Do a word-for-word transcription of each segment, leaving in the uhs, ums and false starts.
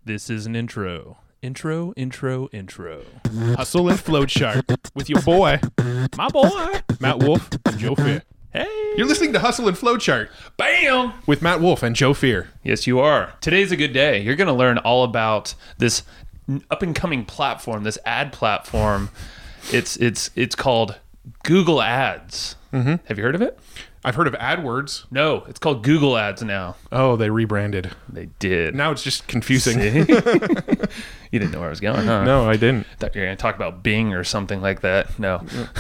This is an intro. Intro, intro, intro. Hustle and Flow Chart with your boy, My boy. Matt Wolf and Joe Fear. Hey. You're listening to Hustle and Flow Chart Bam. with Matt Wolf and Joe Fear. Yes, you are. Today's a good day. You're going to learn all about this up and coming platform, this ad platform. It's it's it's called Google Ads. Mm-hmm. Have you heard of it? I've heard of AdWords. No, it's called Google Ads now. Oh, they rebranded. They did. Now it's just confusing. See? You didn't know where I was going, huh? No, I didn't. Thought you were going to talk about Bing or something like that. No.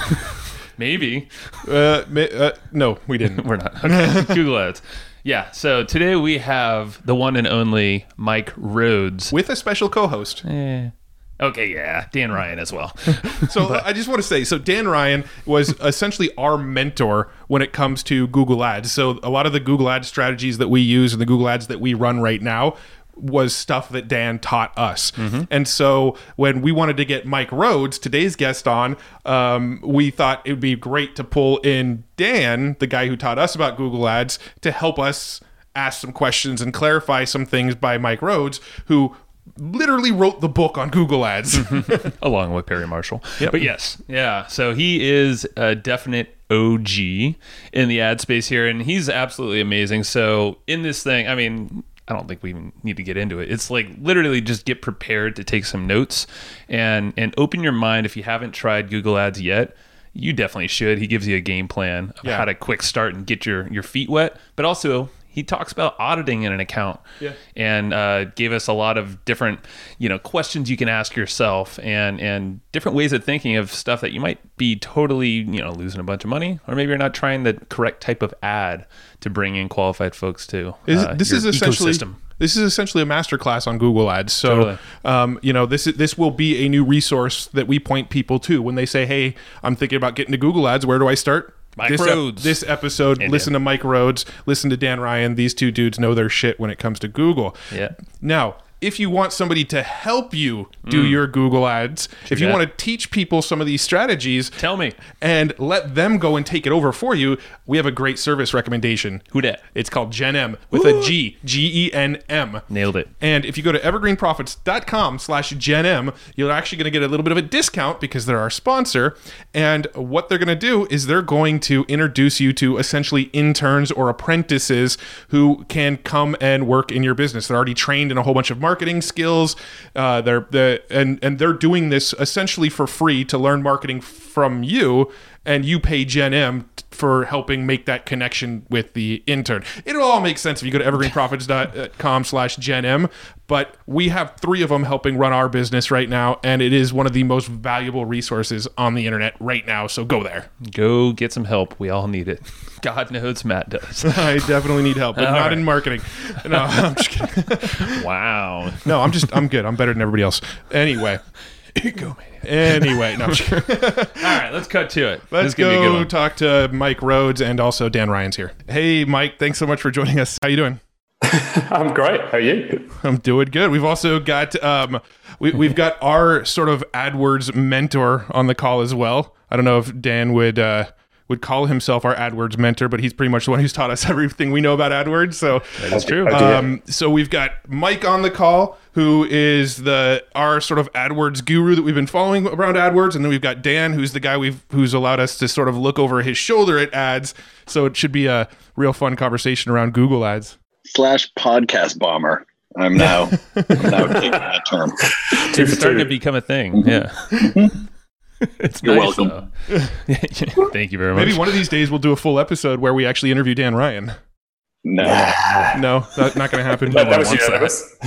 Maybe. Uh, uh, no, we didn't. We're not. Okay. Google Ads. Yeah. So today we have the one and only Mike Rhodes. With a special co-host. Eh. Okay, yeah. Dan Ryan as well. So I just want to say, so Dan Ryan was essentially our mentor when it comes to Google Ads. So a lot of the Google Ads strategies that we use and the Google Ads that we run right now was stuff that Dan taught us. Mm-hmm. And so when we wanted to get Mike Rhodes, today's guest, on, um, we thought it would be great to pull in Dan, the guy who taught us about Google Ads, to help us ask some questions and clarify some things by Mike Rhodes, who literally wrote the book on Google Ads. Along with Perry Marshall. Yep. But yes, yeah. So he is a definite O G in the ad space here, and he's absolutely amazing. So in this thing, I mean, I don't think we even need to get into it. It's like literally just get prepared to take some notes and and open your mind. If you haven't tried Google Ads yet, you definitely should. He gives you a game plan of Yeah. how to quick start and get your, your feet wet, but also he talks about auditing in an account. Yeah. And uh, gave us a lot of different, you know, questions you can ask yourself and and different ways of thinking of stuff that you might be totally, you know, losing a bunch of money, or maybe you're not trying the correct type of ad to bring in qualified folks to Is, uh, this your is essentially ecosystem. This is essentially a masterclass on Google Ads. So, Totally. um, you know, this is, this will be a new resource that we point people to when they say, "Hey, I'm thinking about getting to Google Ads. Where do I start?" Mike this Rhodes. this episode, And listen to Mike Rhodes, listen to Dan Ryan. These two dudes know their shit when it comes to Google. Yeah. Now, if you want somebody to help you do your Google Ads, if you that. want to teach people some of these strategies, Tell me. and let them go and take it over for you, we have a great service recommendation. Who dat? It's called Gen M with a G, G E N M. Nailed it. And if you go to evergreenprofits.com slash Gen M, you're actually going to get a little bit of a discount because they're our sponsor. And what they're going to do is they're going to introduce you to essentially interns or apprentices who can come and work in your business. They're already trained in a whole bunch of marketing skills. Uh, they're the and and they're doing this essentially for free to learn marketing from you, and you pay Gen M t- for helping make that connection with the intern. It'll all make sense if you go to evergreenprofits.com slash Gen M, but we have three of them helping run our business right now, and it is one of the most valuable resources on the internet right now, so go there. Go get some help. We all need it. God knows Matt does. I definitely need help, but All not right. in marketing. No, I'm just kidding. Wow. No, I'm just, I'm good. I'm better than everybody else. Anyway. Go, man. Anyway, no, I'm just kidding. All right, let's cut to it. Let's This is gonna be a good go one. talk to Mike Rhodes, and also Dan Ryan's here. Hey, Mike, thanks so much for joining us. How you doing? I'm great. How are you? I'm doing good. We've also got um, we, we've got our sort of AdWords mentor on the call as well. I don't know if Dan would uh, would call himself our AdWords mentor, but he's pretty much the one who's taught us everything we know about AdWords. So That is true. I do. um, so we've got Mike on the call, who is the our sort of AdWords guru that we've been following around AdWords, and then we've got Dan, who's the guy we've who's allowed us to sort of look over his shoulder at ads. So it should be a real fun conversation around Google Ads. Slash podcast bomber. I'm now, I'm now taking that term. Two It's for starting two. to become a thing. Yeah. It's You're nice, welcome. though. Thank you very much. Maybe one of these days we'll do a full episode where we actually interview Dan Ryan. No. No, that's not going to happen. That, that was wants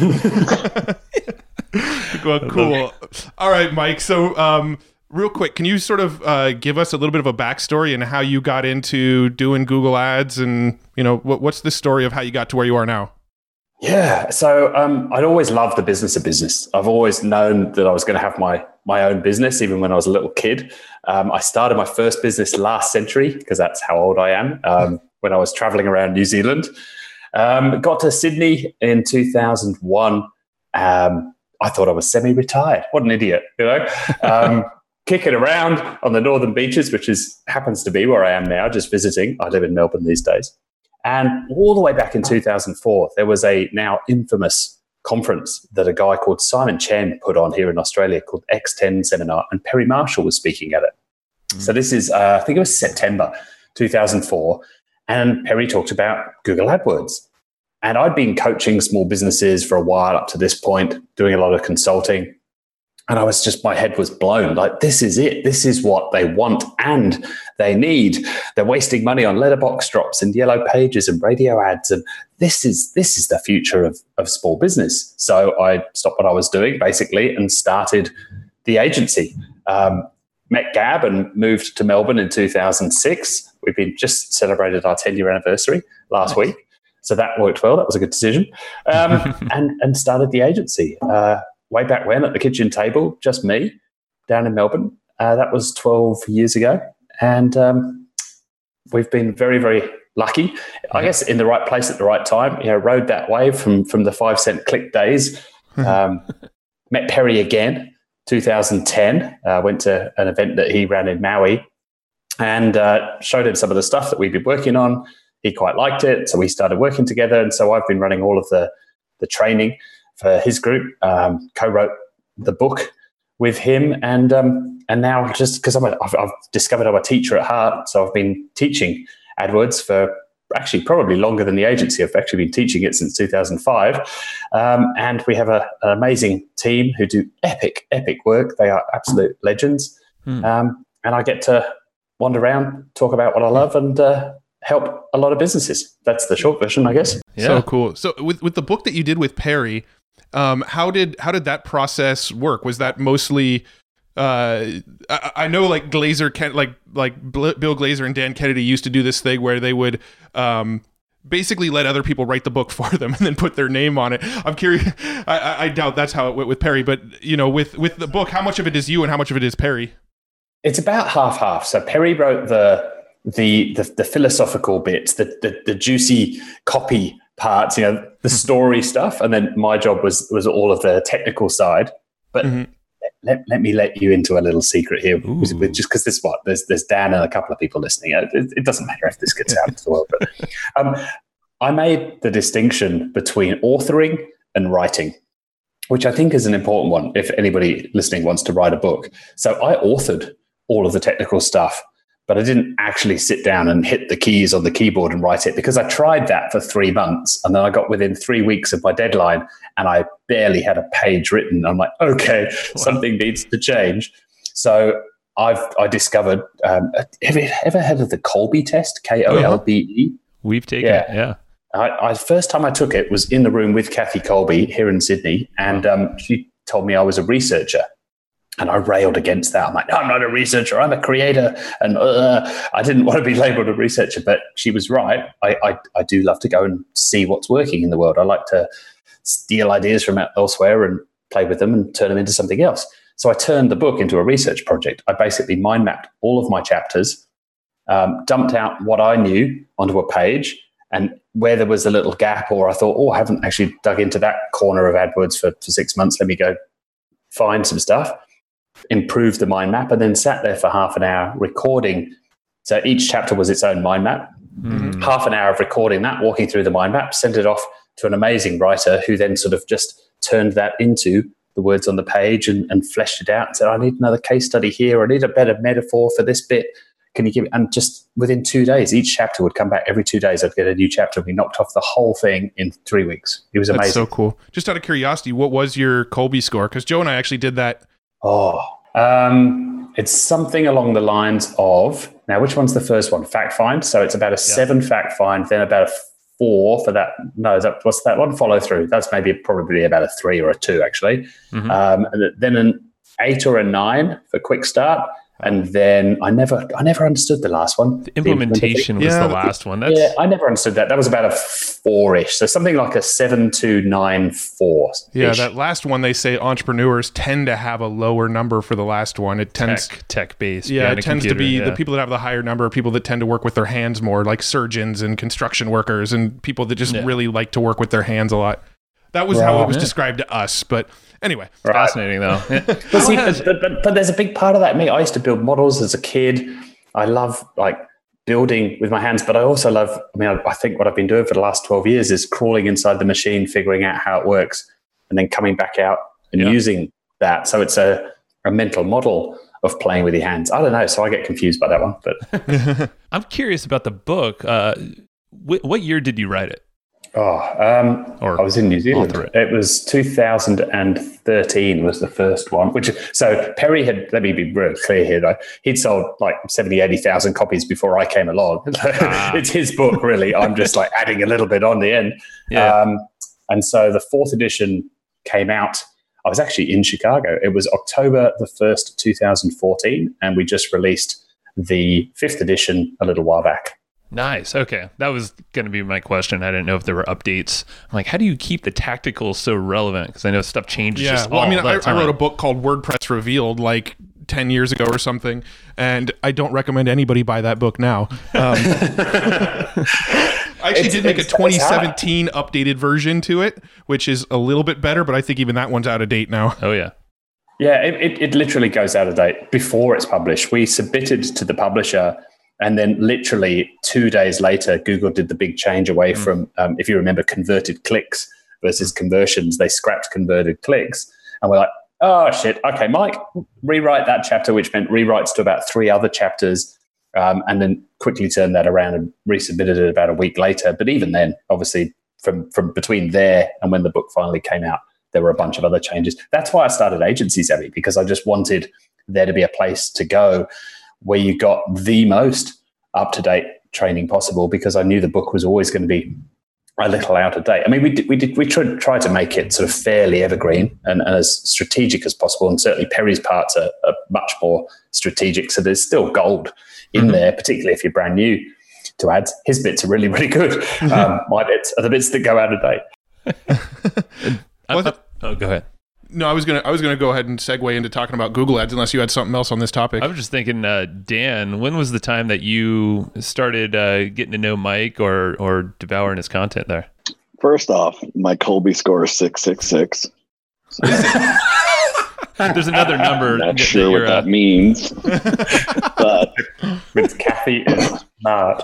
unanimous. Well, cool. All right, Mike. So, um, real quick, can you sort of uh, give us a little bit of a backstory and how you got into doing Google Ads, and you know, what, what's the story of how you got to where you are now? Yeah. So um, I'd always loved the business of business. I've always known that I was going to have my my own business, even when I was a little kid. Um, I started my first business last century, because that's how old I am, um, when I was traveling around New Zealand. Um, got to Sydney in two thousand one. Um, I thought I was semi-retired. What an idiot, you know? Um, kicking around on the northern beaches, which is happens to be where I am now, just visiting. I live in Melbourne these days. And all the way back in two thousand four, there was a now infamous conference that a guy called Simon Chen put on here in Australia called X ten Seminar, and Perry Marshall was speaking at it. Mm. So this is, uh, I think it was September two thousand four, and Perry talked about Google AdWords. And I'd been coaching small businesses for a while up to this point, doing a lot of consulting. And I was just, my head was blown. Like, this is it. This is what they want and they need. They're wasting money on letterbox drops and yellow pages and radio ads. And this is this is the future of, of small business. So I stopped what I was doing, basically, and started the agency. Um, met Gab and moved to Melbourne in two thousand six. We've been just celebrated our ten-year anniversary last nice. week. So that worked well. That was a good decision. Um, and, and started the agency. Uh, way back when at the kitchen table, just me down in Melbourne. Uh, that was twelve years ago. And um, we've been very, very lucky, I guess, in the right place at the right time. You know, rode that wave from, from the five cent click days. Um, met Perry again, two thousand ten. Uh, went to an event that he ran in Maui and uh, showed him some of the stuff that we'd been working on. He quite liked it. So we started working together. And so I've been running all of the, the training for his group, um, co-wrote the book with him, and um, and now just because I'm a, I've, I've discovered I'm a teacher at heart, so I've been teaching AdWords for actually probably longer than the agency. I've actually been teaching it since two thousand five, um, and we have a, an amazing team who do epic, epic work. They are absolute legends, hmm. um, and I get to wander around, talk about what I love, and uh, help a lot of businesses. That's the short version, I guess. Yeah. So cool. So with with the book that you did with Perry, Um, how did how did that process work? Was that mostly? Uh, I, I know like Glazer, Ken, like like Bill Glazer and Dan Kennedy used to do this thing where they would um, basically let other people write the book for them and then put their name on it. I'm curious. I, I doubt that's how it went with Perry, but you know, with with the book, how much of it is you and how much of it is Perry? It's about half half. So Perry wrote the the the, the philosophical bits, the, the the juicy copy parts, you know, the story stuff, and then my job was was all of the technical side. But mm-hmm. let, let me let you into a little secret here, with, with, just because this what there's there's Dan and a couple of people listening. It, it doesn't matter if this gets out into the world, but um, I made the distinction between authoring and writing, which I think is an important one if anybody listening wants to write a book. So I authored all of the technical stuff, but I didn't actually sit down and hit the keys on the keyboard and write it, because I tried that for three months. And then I got within three weeks of my deadline and I barely had a page written. I'm like, okay, wow. something needs to change. So I've I discovered, um, have you ever heard of the Kolbe test? K O L B E? We've taken yeah. it, yeah. I, I first time I took it was in the room with Kathy Kolbe here in Sydney. And um, she told me I was a researcher. And I railed against that. I'm like, no, I'm not a researcher. I'm a creator. And uh, I didn't want to be labeled a researcher, but she was right. I, I, I do love to go and see what's working in the world. I like to steal ideas from elsewhere and play with them and turn them into something else. So I turned the book into a research project. I basically mind mapped all of my chapters, um, dumped out what I knew onto a page, and where there was a little gap, or I thought, oh, I haven't actually dug into that corner of AdWords for, for six months. Let me go find some stuff. Improved the mind map, and then sat there for half an hour recording. So each chapter was its own mind map. Mm-hmm. Half an hour of recording that, walking through the mind map, sent it off to an amazing writer who then sort of just turned that into the words on the page and, and fleshed it out and said, I need another case study here. I need a better metaphor for this bit. Can you give it? And just within two days, each chapter would come back. Every two days, I'd get a new chapter. We knocked off the whole thing in three weeks. It was amazing. That's so cool. Just out of curiosity, what was your Kolbe score? Because Joe and I actually did that. Oh, um, it's something along the lines of, now, which one's the first one? Fact find. So it's about a yeah. seven fact find, then about a four for that. No, that, what's that one? Follow through. That's maybe probably about a three or a two, actually. Mm-hmm. Um, and then an eight or a nine for quick start. And then I never, I never understood the last one. The implementation the was yeah. the last one. That's... Yeah, I never understood that. That was about a four-ish. So something like a seven, two, nine, four. Yeah, that last one, they say entrepreneurs tend to have a lower number for the last one. It tends tech, tech based. Yeah, it tends computer, to be yeah. the people that have the higher number, people that tend to work with their hands more, like surgeons and construction workers and people that just yeah. really like to work with their hands a lot. That was right. how it was yeah. described to us, but. Anyway, right. fascinating though. but, see, but, but, but there's a big part of that. Me, I used to build models as a kid. I love like building with my hands, but I also love. I mean, I, I think what I've been doing for the last twelve years is crawling inside the machine, figuring out how it works. and then coming back out and Yeah. using that. So it's a, a mental model of playing with your hands. I don't know. So I get confused by that one. But I'm curious about the book. Uh, wh- what year did you write it? oh, um, Or I was in New Zealand. author it. It was two thousand thirteen was the first one. Which so Perry had. Let me be real clear here. Though he'd sold like seventy, eighty thousand copies before I came along. Ah. It's his book, really. I'm just like adding a little bit on the end. Yeah. Um, and so the fourth edition came out. I was actually in Chicago. It was October the first, two thousand fourteen, and we just released the fifth edition a little while back. Nice. Okay. That was going to be my question. I didn't know if there were updates. I'm like, how do you keep the tactical so relevant? Because I know stuff changes Yeah, just well, all I mean, the I, time. I wrote a book called WordPress Revealed like ten years ago or something, and I don't recommend anybody buy that book now. Um, I actually It's- did make a it's- it's hard. twenty seventeen updated version to it, which is a little bit better, but I think even that one's out of date now. Oh, yeah. Yeah, it, it, it literally goes out of date before it's published. We submitted to the publisher, and then literally two days later, Google did the big change away Mm. from, um, if you remember, converted clicks versus conversions. They scrapped converted clicks. And we're like, oh, shit. Okay, Mike, rewrite that chapter, which meant rewrites to about three other chapters, um, and then quickly turned that around and resubmitted it about a week later. But even then, obviously, from, from between there and when the book finally came out, there were a bunch of other changes. That's why I started Agency Savvy, because I just wanted there to be a place to go where you got the most up-to-date training possible, because I knew the book was always going to be a little out of date. I mean, we did, we did, we tried, tried to make it sort of fairly evergreen and, and as strategic as possible. And certainly Perry's parts are, are much more strategic. So there's still gold in Mm-hmm. there, particularly if you're brand new to ads. His bits are really, really good. Um, my bits are the bits that go out of date. I- Well, I- oh, go ahead. No, I was gonna I was gonna go ahead and segue into talking about Google Ads, unless you had something else on this topic. I was just thinking, uh, Dan, when was the time that you started uh, getting to know Mike or or devouring his content there? First off, my Colby score is six six six. There's another number. I'm not that sure you're, what uh, that means, but With Kathy is smart.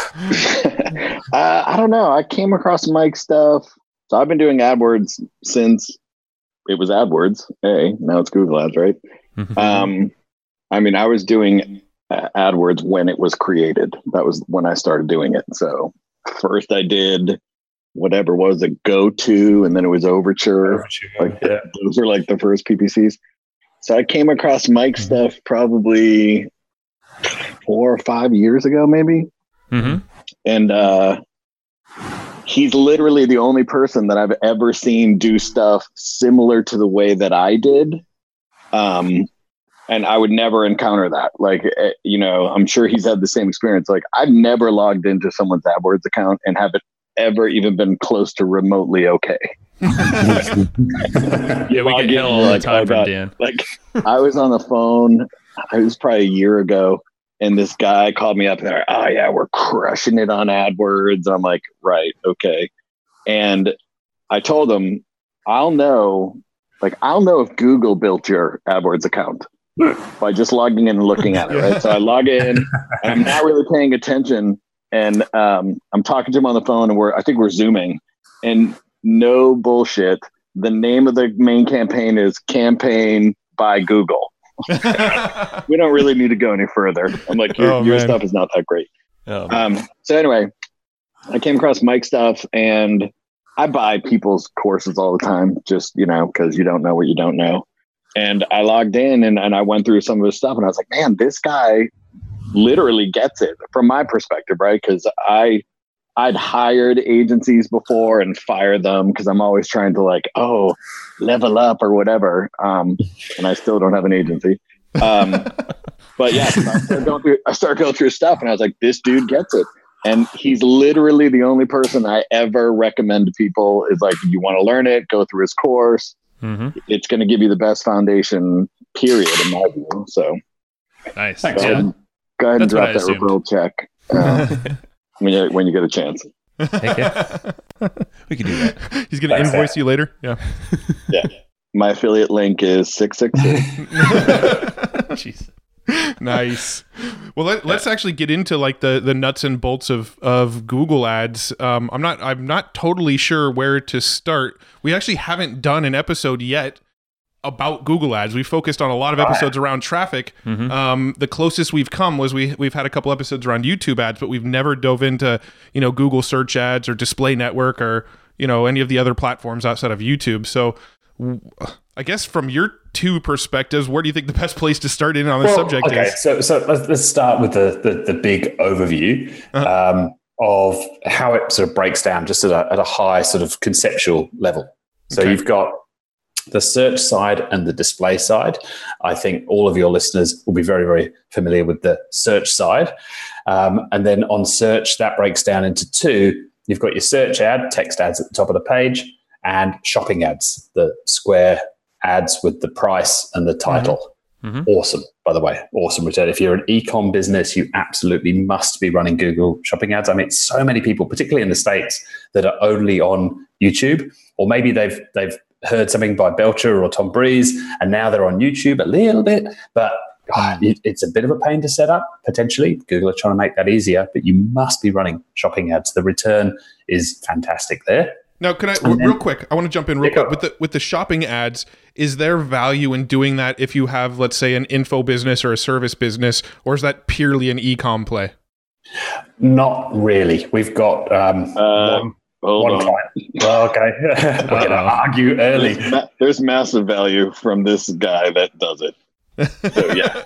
uh, I don't know. I came across Mike's stuff. So I've been doing AdWords since it was AdWords. Hey, now it's Google Ads, right? Mhm. Um, I mean, I was doing uh, AdWords when it was created. That was when I started doing it. So first I did whatever was a go-to, and then it was Overture. Like Yeah. those were like the first P P Cs. So I came across Mike's stuff probably four or five years ago, maybe. Mhm. And uh, he's literally the only person that I've ever seen do stuff similar to the way that I did. Um, and I would never encounter that. Like, eh, you know, I'm sure he's had the same experience. Like, I've never logged into someone's AdWords account and haven't ever even been close to remotely okay. Yeah, we log get in, hell all the like, time oh, from God. Dan. Like, I was on the phone, it was probably a year ago, and this guy called me up and they're like, oh yeah, we're crushing it on AdWords. I'm like, right, okay. And I told him, I'll know, like, I'll know if Google built your AdWords account by just logging in and looking at it, right? So I log in, and I'm not really paying attention, and um, I'm talking to him on the phone, and we're, I think we're Zooming, and no bullshit, the name of the main campaign is Campaign by Google. We don't really need to go any further. I'm like, your, Oh, your man. stuff is not that great. Oh, man. Um, so anyway, I came across Mike stuff, and I buy people's courses all the time, just, you know, because you don't know what you don't know. And I logged in and, and I went through some of his stuff, and I was like, man, this guy literally gets it from my perspective, right? Because I I'd hired agencies before and fired them because I'm always trying to, like, oh, level up or whatever. Um, and I still don't have an agency. Um, but yeah, so I started going through I started going through his stuff, and I was like, this dude gets it. And he's literally the only person I ever recommend to people is, like, you want to learn it, go through his course. Mhm. It's going to give you the best foundation, period, in my view. So Nice. Thanks, go Yeah. ahead, and- go ahead and That's what drop I that assumed. referral check uh, when you when you get a chance. Heck yeah. We could do that. He's gonna Thanks, invoice you later. Yeah. My affiliate link is six six six. Jeez. Nice. Well, let, let's actually get into like the, the nuts and bolts of, of Google Ads. Um, I'm not I'm not totally sure where to start. We actually haven't done an episode yet about Google Ads. We focused on a lot of episodes oh, yeah. around traffic. Mm-hmm. Um, the closest we've come was we we've had a couple episodes around YouTube ads, but we've never dove into you know Google search ads or display network or you know any of the other platforms outside of YouTube. So. I guess from your two perspectives, where do you think the best place to start in on this well, subject okay, is? So, so let's, let's start with the, the, the big overview uh-huh. um, of how it sort of breaks down just at a, at a high sort of conceptual level. So okay. you've got the search side and the display side. I think all of your listeners will be very, very familiar with the search side. Um, and then on search, that breaks down into two. You've got your search ad, text ads at the top of the page, and shopping ads, the square ads with the price and the title. Mm-hmm. Awesome, by the way, awesome return. If you're an e-com business, you absolutely must be running Google shopping ads. I mean, so many people, particularly in the States, that are only on YouTube, or maybe they've they've heard something by Belcher or Tom Breeze, and now they're on YouTube a little bit, but God, it, it's a bit of a pain to set up, potentially. Google are trying to make that easier, but you must be running shopping ads. The return is fantastic there. Now, can I then, real quick? I want to jump in real quick with the with the shopping ads. Is there value in doing that if you have, let's say, an info business or a service business, or is that purely an e-com play? Not really. We've got um, uh, one, one client. Well, okay, we're going to argue early. There's, ma- there's massive value from this guy that does it. So yeah.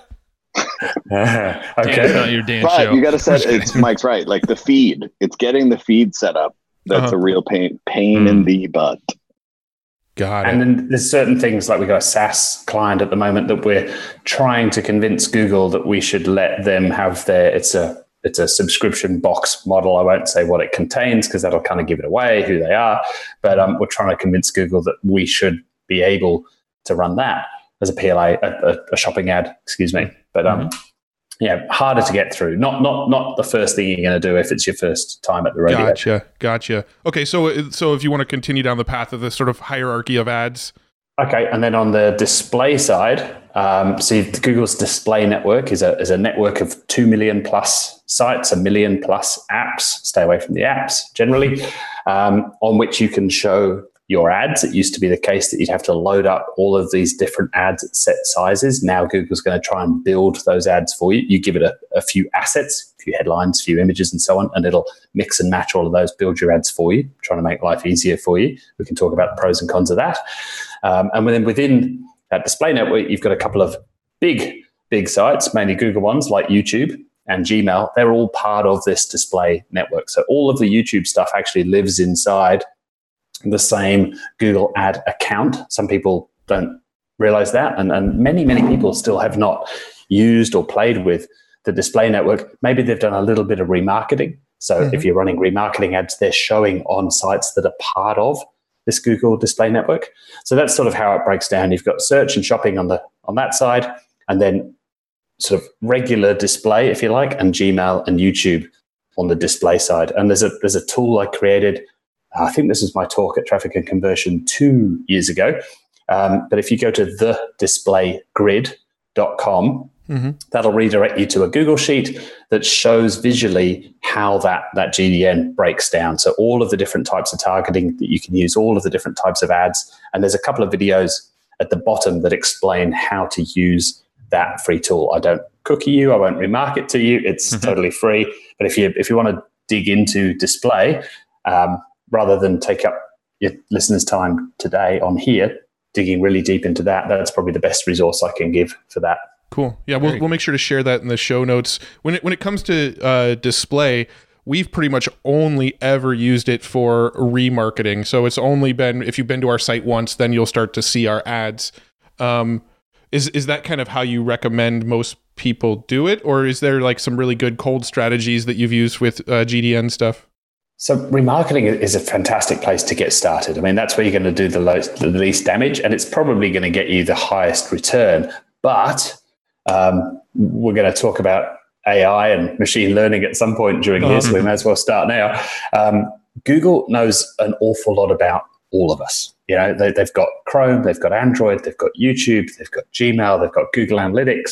uh, okay, it's not your damn but show. You got to set. It's Mike's right. Like the feed. It's getting the feed set up. That's uh-huh. a real pain, pain mm. in the butt. Got it. And then there's certain things like we've got a SaaS client at the moment that we're trying to convince Google that we should let them have their, it's a, it's a subscription box model. I won't say what it contains because that'll kind of give it away, who they are. But um, we're trying to convince Google that we should be able to run that as a P L A, a, a shopping ad, excuse me. But um, mm-hmm. yeah, harder to get through. Not not not the first thing you're going to do if it's your first time at the rodeo. Gotcha, gotcha. Okay, so so if you want to continue down the path of this sort of hierarchy of ads. Okay, and then on the display side, um, see Google's display network is a is a network of two million plus sites, a million plus apps. Stay away from the apps generally, um, on which you can show your ads. It used to be the case that you'd have to load up all of these different ads at set sizes. Now Google's going to try and build those ads for you. You give it a, a few assets, a few headlines, a few images and so on, and it'll mix and match all of those, build your ads for you, trying to make life easier for you. We can talk about the pros and cons of that. Um, and then within that display network, you've got a couple of big, big sites, mainly Google ones like YouTube and Gmail. They're all part of this display network. So all of the YouTube stuff actually lives inside the same Google ad account. Some people don't realize that. And, and many, many people still have not used or played with the display network. Maybe they've done a little bit of remarketing. So mm-hmm. if you're running remarketing ads, they're showing on sites that are part of this Google display network. So that's sort of how it breaks down. You've got search and shopping on the on that side, and then sort of regular display, if you like, and Gmail and YouTube on the display side. And there's a there's a tool I created. I think this is my talk at Traffic and Conversion two years ago. Um, but if you go to the display grid dot com, mm-hmm. that'll redirect you to a Google sheet that shows visually how that, that G D N breaks down. So all of the different types of targeting that you can use, all of the different types of ads. And there's a couple of videos at the bottom that explain how to use that free tool. I don't cookie you. I won't remarket to you. It's mm-hmm. totally free. But if you if you want to dig into display, um, rather than take up your listeners' time today on here, digging really deep into that, that's probably the best resource I can give for that. Cool. Yeah, we'll we'll make sure to share that in the show notes. When it when it comes to uh, display, we've pretty much only ever used it for remarketing. So it's only been, if you've been to our site once, then you'll start to see our ads. Um, is is that kind of how you recommend most people do it, or is there like some really good cold strategies that you've used with uh, G D N stuff? So remarketing is a fantastic place to get started. I mean, that's where you're going to do the, lowest, the least damage, and it's probably going to get you the highest return. But um, we're going to talk about A I and machine learning at some point during here, so we may as well start now. Um, Google knows an awful lot about all of us. You know, they, they've got Chrome, they've got Android, they've got YouTube, they've got Gmail, they've got Google Analytics.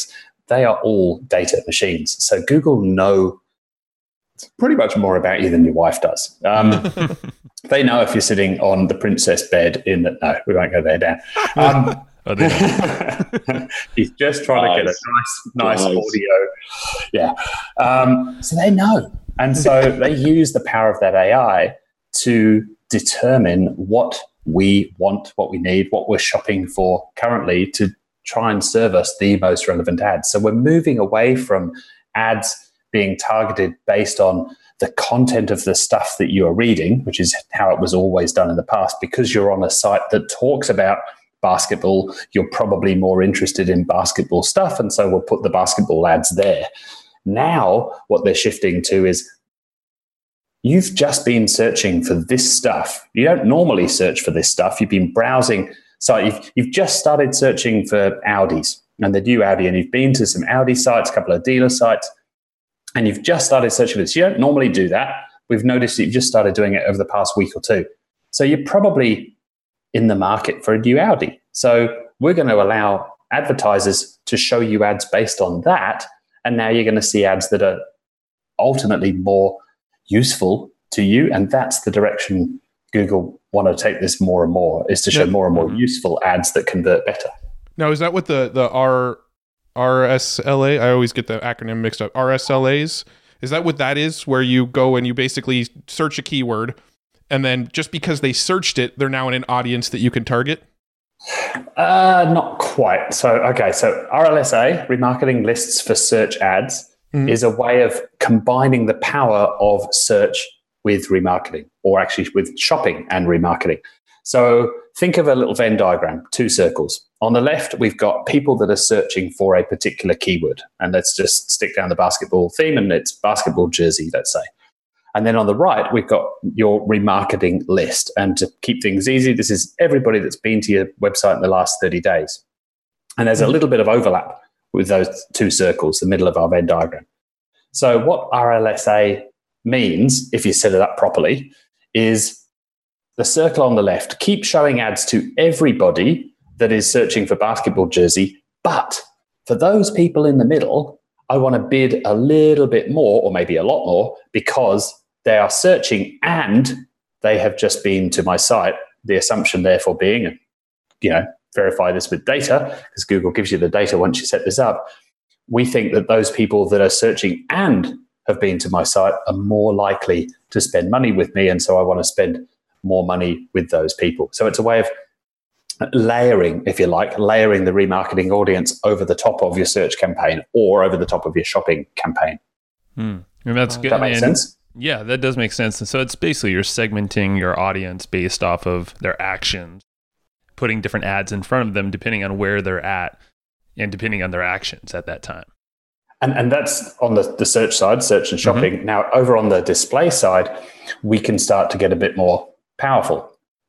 they are all data machines. So Google know pretty much more about you than your wife does. Um, they know if you're sitting on the princess bed in the, no, we won't go there, Dan. Um, Oh, they know. he's just trying nice. to get a nice, nice, nice. audio. Yeah. Um, so they know. And so they use the power of that A I to determine what we want, what we need, what we're shopping for currently to try and serve us the most relevant ads. So we're moving away from ads being targeted based on the content of the stuff that you are reading, which is how it was always done in the past. Because you're on a site that talks about basketball, you're probably more interested in basketball stuff, and so we'll put the basketball ads there. Now, what they're shifting to is you've just been searching for this stuff. You don't normally search for this stuff. You've been browsing. So you've, you've just started searching for Audis and the new Audi, and you've been to some Audi sites, a couple of dealer sites, and you've just started searching for this. You don't normally do that. We've noticed that you've just started doing it over the past week or two. So you're probably in the market for a new Audi. So we're going to allow advertisers to show you ads based on that. And now you're going to see ads that are ultimately more useful to you. And that's the direction Google want to take this more and more, is to show more and more useful ads that convert better. Now, is that what the, the R, R S L A? I always get the acronym mixed up. R S L As? Is that what that is, where you go and you basically search a keyword, and then just because they searched it, they're now in an audience that you can target? Uh, not quite. So, okay. So R L S A, remarketing lists for search ads, mm-hmm. is a way of combining the power of search with remarketing, or actually with shopping and remarketing. So think of a little Venn diagram, two circles. On the left, we've got people that are searching for a particular keyword. And let's just stick down the basketball theme, and it's basketball jersey, let's say. And then on the right, we've got your remarketing list. And to keep things easy, this is everybody that's been to your website in the last thirty days. And there's a little bit of overlap with those two circles, the middle of our Venn diagram. So what R L S A means, if you set it up properly, is the circle on the left, keep showing ads to everybody that is searching for basketball jersey. But for those people in the middle, I want to bid a little bit more, or maybe a lot more, because they are searching and they have just been to my site. The assumption therefore being, and you know, verify this with data, because Google gives you the data once you set this up. We think that those people that are searching and have been to my site are more likely to spend money with me. And so I want to spend more money with those people. So it's a way of layering, if you like, layering the remarketing audience over the top of your search campaign or over the top of your shopping campaign. Hmm. And that's good. That makes and, sense? Yeah, that does make sense. And so it's basically you're segmenting your audience based off of their actions, putting different ads in front of them depending on where they're at and depending on their actions at that time. And and that's on the, the search side, search and shopping. Mm-hmm. Now, over on the display side, we can start to get a bit more powerful.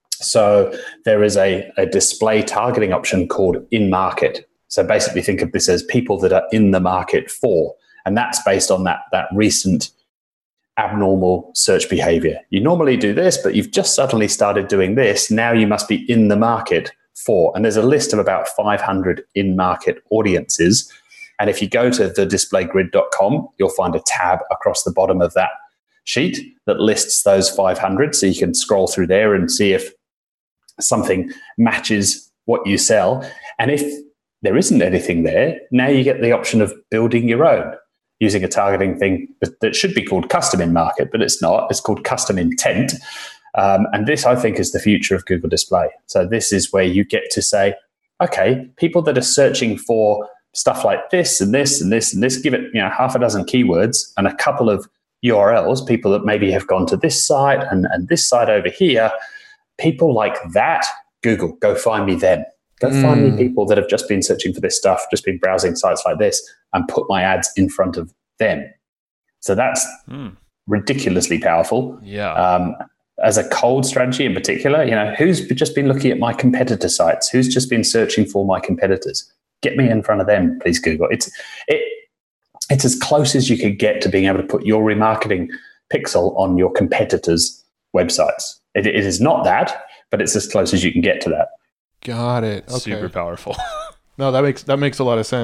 So there is a, a display targeting option called in-market. So basically think of this as people that are in the market for, and that's based on that, that recent abnormal search behavior. You normally do this, but you've just suddenly started doing this. Now you must be in the market for, and there's a list of about five hundred in-market audiences. And if you go to the display grid dot com, you'll find a tab across the bottom of that sheet that lists those five hundred. So you can scroll through there and see if something matches what you sell. And if there isn't anything there, now you get the option of building your own using a targeting thing that should be called custom in market, but it's not. It's called custom intent. Um, and this, I think, is the future of Google Display. So this is where you get to say, okay, people that are searching for stuff like this and this and this and this, give it, you know, half a dozen keywords and a couple of U R Ls, people that maybe have gone to this site and, and this site over here. People like that, Google, go find me them. Go mm. find me people that have just been searching for this stuff, just been browsing sites like this, and put my ads in front of them. So that's mm. ridiculously powerful. Yeah. Um, as a cold strategy in particular, you know, who's just been looking at my competitor sites? Who's just been searching for my competitors? Get me in front of them, please, Google. It's it. It's as close as you could get to being able to put your remarketing pixel on your competitors' websites. It, it is not that, but it's as close as you can get to that. Got it. Okay. Super powerful. No, that makes that makes a lot of sense.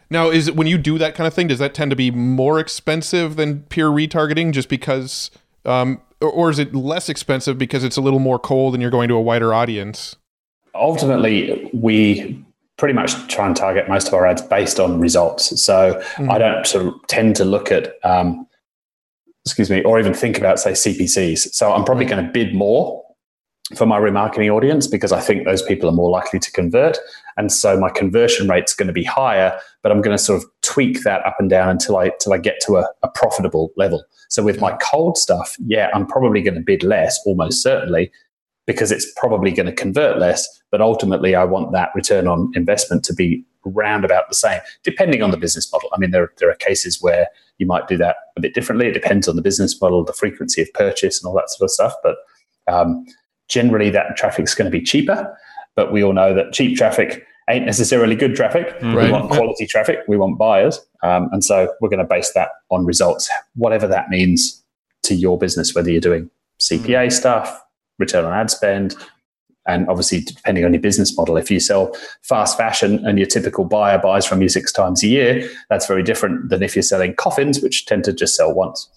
Now, is it when you do that kind of thing, does that tend to be more expensive than pure retargeting just because, um, or, or is it less expensive because it's a little more cold and you're going to a wider audience? Ultimately, we pretty much try and target most of our ads based on results. So mm-hmm. I don't sort of tend to look at, um, excuse me, or even think about, say, C P Cs. So I'm probably mm-hmm. going to bid more for my remarketing audience because I think those people are more likely to convert. And so my conversion rate's going to be higher, but I'm going to sort of tweak that up and down until I, until I get to a, a profitable level. So with my cold stuff, yeah, I'm probably going to bid less, almost certainly, because it's probably going to convert less. But ultimately, I want that return on investment to be round about the same, depending on the business model. I mean, there, there are cases where you might do that a bit differently. It depends on the business model, the frequency of purchase and all that sort of stuff. But um, generally, that traffic's going to be cheaper. But we all know that cheap traffic ain't necessarily good traffic. Right. We want quality traffic. We want buyers. Um, and so we're going to base that on results, whatever that means to your business, whether you're doing C P A mm-hmm. stuff, return on ad spend, and obviously depending on your business model. If you sell fast fashion and your typical buyer buys from you six times a year, that's very different than if you're selling coffins, which tend to just sell once.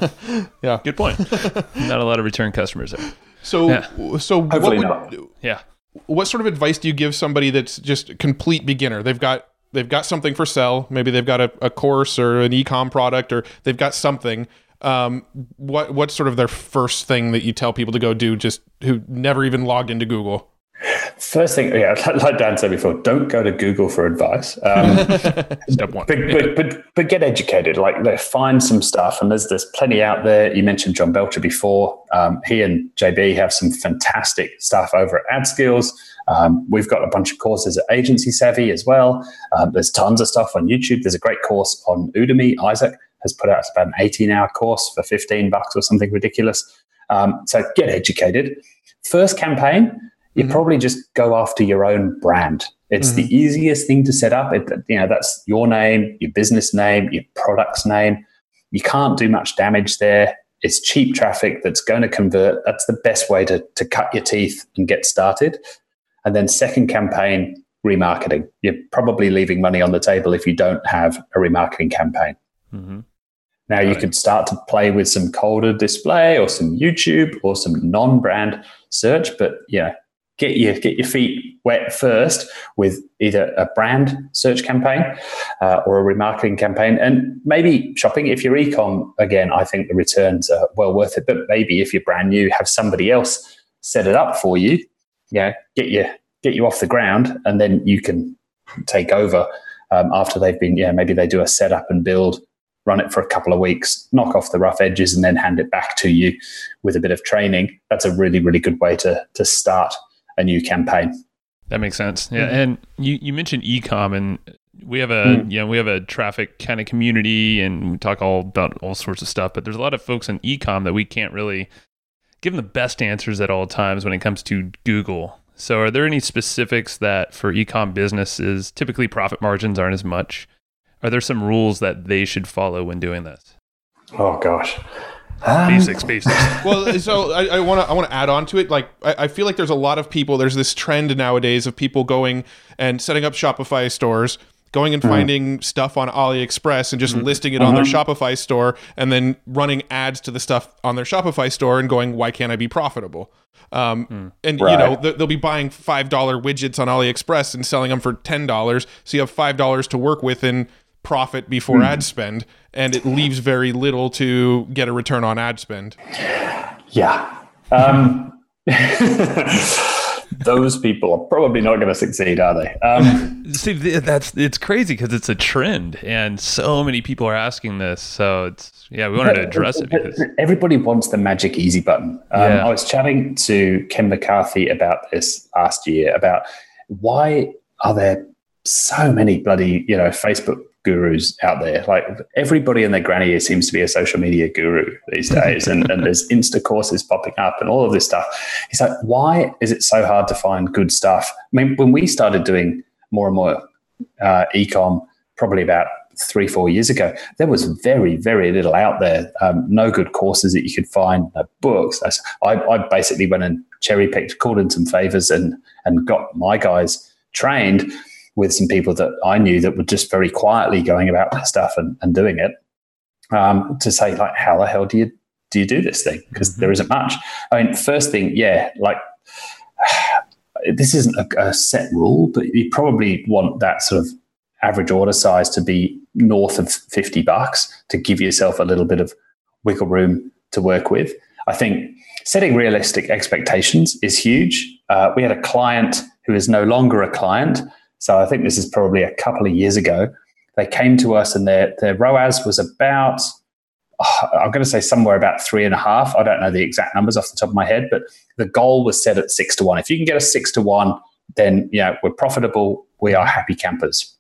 Yeah, good point. Not a lot of return customers there. So, yeah. so what Hopefully would, not. Yeah. What sort of advice do you give somebody that's just a complete beginner? They've got they've got something for sale. Maybe they've got a, a course or an e-com product, or they've got something. Um, what what's sort of their first thing that you tell people to go do, just who never even logged into Google? First thing, yeah, like Dan said before, don't go to Google for advice. Um, Step one. But, but, but, but get educated. Like, find some stuff, and there's there's plenty out there. You mentioned John Belcher before. Um, he and J B have some fantastic stuff over at AdSkills. Um, we've got a bunch of courses at Agency Savvy as well. Um, there's tons of stuff on YouTube. There's a great course on Udemy. Isaac has put out about an eighteen-hour course for fifteen bucks or something ridiculous. Um, so get educated. First campaign, you mm-hmm. probably just go after your own brand. It's mm-hmm. the easiest thing to set up. It, you know, that's your name, your business name, your product's name. You can't do much damage there. It's cheap traffic that's going to convert. That's the best way to, to cut your teeth and get started. And then second campaign, remarketing. You're probably leaving money on the table if you don't have a remarketing campaign. Mm-hmm. Now you could start to play with some colder display or some YouTube or some non-brand search, but yeah, get your get your feet wet first with either a brand search campaign uh, or a remarketing campaign, and maybe shopping. If you're e-com, again, I think the returns are well worth it. But maybe if you're brand new, have somebody else set it up for you. Yeah, get you get you off the ground, and then you can take over um, after they've been. Yeah, maybe they do a setup and build. Run it for a couple of weeks, knock off the rough edges, and then hand it back to you with a bit of training. That's a really, really good way to to start a new campaign. That makes sense. Yeah, mm-hmm. And you, you mentioned e-com, and we have a mm. you know we have a traffic kind of community, and we talk all about all sorts of stuff. But there's a lot of folks in e-com that we can't really give them the best answers at all times when it comes to Google. So, are there any specifics that for e-com businesses, typically profit margins aren't as much? Are there some rules that they should follow when doing this? Oh gosh, um, basics, basics. Well, so I want to I want to add on to it. Like, I, I feel like there's a lot of people. There's this trend nowadays of people going and setting up Shopify stores, going and mm. finding stuff on AliExpress and just mm. listing it mm-hmm. on their Shopify store, and then running ads to the stuff on their Shopify store and going, "Why can't I be profitable?" Um, mm. And right. you know th- they'll be buying five dollar widgets on AliExpress and selling them for ten dollars. So you have five dollars to work with in profit before mm. ad spend, and it leaves very little to get a return on ad spend. Yeah. Um, those people are probably not going to succeed, are they? Um, See, that's it's crazy because it's a trend, and so many people are asking this. So it's yeah, we wanted to address it. Because everybody wants the magic easy button. Um, yeah. I was chatting to Ken McCarthy about this last year about why are there so many bloody you know Facebook gurus out there. Like, everybody and their granny seems to be a social media guru these days, and, and there's Insta courses popping up and all of this stuff. He's like, why is it so hard to find good stuff? I mean, when we started doing more and more uh, e-com, probably about three, four years ago, there was very, very little out there. Um, no good courses that you could find, no books. I, I basically went and cherry picked, called in some favors, and and got my guys trained. with some people that I knew that were just very quietly going about their stuff and, and doing it, um, to say, like, how the hell do you do you do this thing? Because mm-hmm. there isn't much. I mean, first thing, yeah, like this isn't a, a set rule, but you probably want that sort of average order size to be north of fifty bucks to give yourself a little bit of wiggle room to work with. I think setting realistic expectations is huge. Uh, we had a client who is no longer a client. So I think this is probably a couple of years ago. They came to us and their, their R O A S was about, oh, I'm going to say somewhere about three and a half. I don't know the exact numbers off the top of my head, but the goal was set at six to one. If you can get a six to one, then you know, we're profitable. We are happy campers.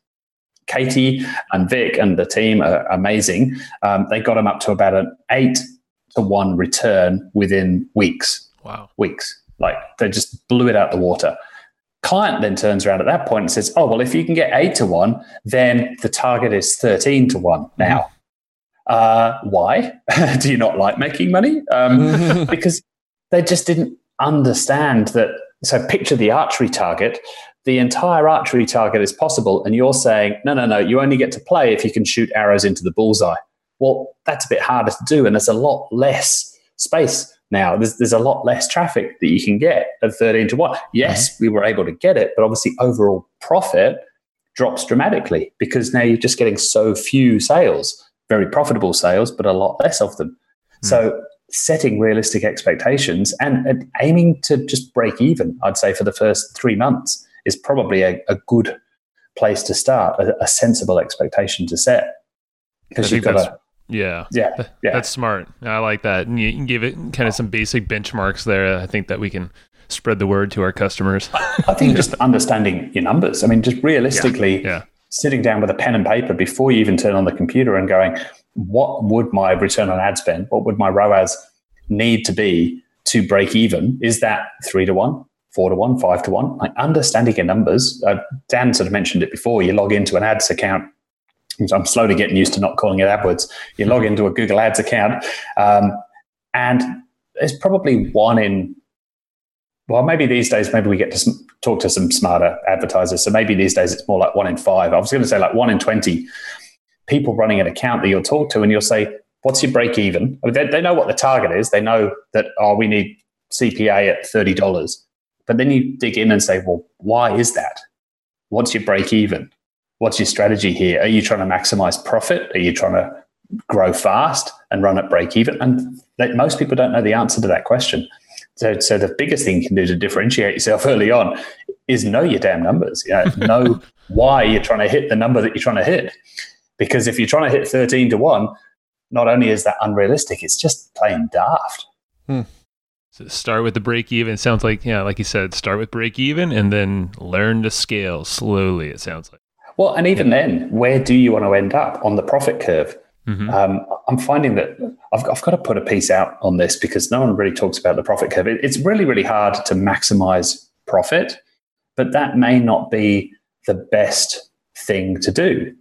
Katie and Vic and the team are amazing. Um, they got them up to about an eight to one return within weeks. Wow. Weeks. Like they just blew it out the water. Client then turns around at that point and says, oh, well, if you can get eight to one, then the target is thirteen to one now. Mm-hmm. Uh, why? Do you not like making money? Um, because they just didn't understand that. So picture the archery target. The entire archery target is possible. And you're saying, no, no, no, you only get to play if you can shoot arrows into the bullseye. Well, that's a bit harder to do. And there's a lot less space now. There's, there's a lot less traffic that you can get at thirteen to one. Yes, we were able to get it, but obviously overall profit drops dramatically because now you're just getting so few sales, very profitable sales, but a lot less of them. Mm. So setting realistic expectations and, and aiming to just break even, I'd say for the first three months is probably a, a good place to start, a, a sensible expectation to set. Because you've got to, yeah, yeah, yeah, that's smart. I like that. And you can give it kind of some basic benchmarks there. I think that we can spread the word to our customers. I think just understanding your numbers. I mean, just realistically yeah. Yeah. sitting down with a pen and paper before you even turn on the computer and going, what would my return on ad spend, what would my R O A S need to be to break even? Is that three to one, four to one, five to one? Like understanding your numbers. Uh, Dan sort of mentioned it before. You log into an ads account. I'm slowly getting used to not calling it AdWords. You log into a Google Ads account, um, and there's probably one in, well, maybe these days, maybe we get to sm- talk to some smarter advertisers. So maybe these days it's more like one in five. I was going to say like one in twenty people running an account that you'll talk to and you'll say, what's your break even? I mean, they, they know what the target is. They know that, oh, we need C P A at thirty dollars. But then you dig in and say, well, why is that? What's your break even? What's your strategy here? Are you trying to maximize profit? Are you trying to grow fast and run at break even? And that most people don't know the answer to that question. So, so the biggest thing you can do to differentiate yourself early on is know your damn numbers. You know, know why you're trying to hit the number that you're trying to hit. Because if you're trying to hit thirteen to one, not only is that unrealistic, it's just plain daft. Hmm. So start with the break even. Sounds like, yeah, like you said, start with break even and then learn to scale slowly, it sounds like. Well, and even then, where do you want to end up on the profit curve? Mm-hmm. Um, I'm finding that I've, I've got to put a piece out on this because no one really talks about the profit curve. It, it's really, really hard to maximize profit, but that may not be the best thing to do.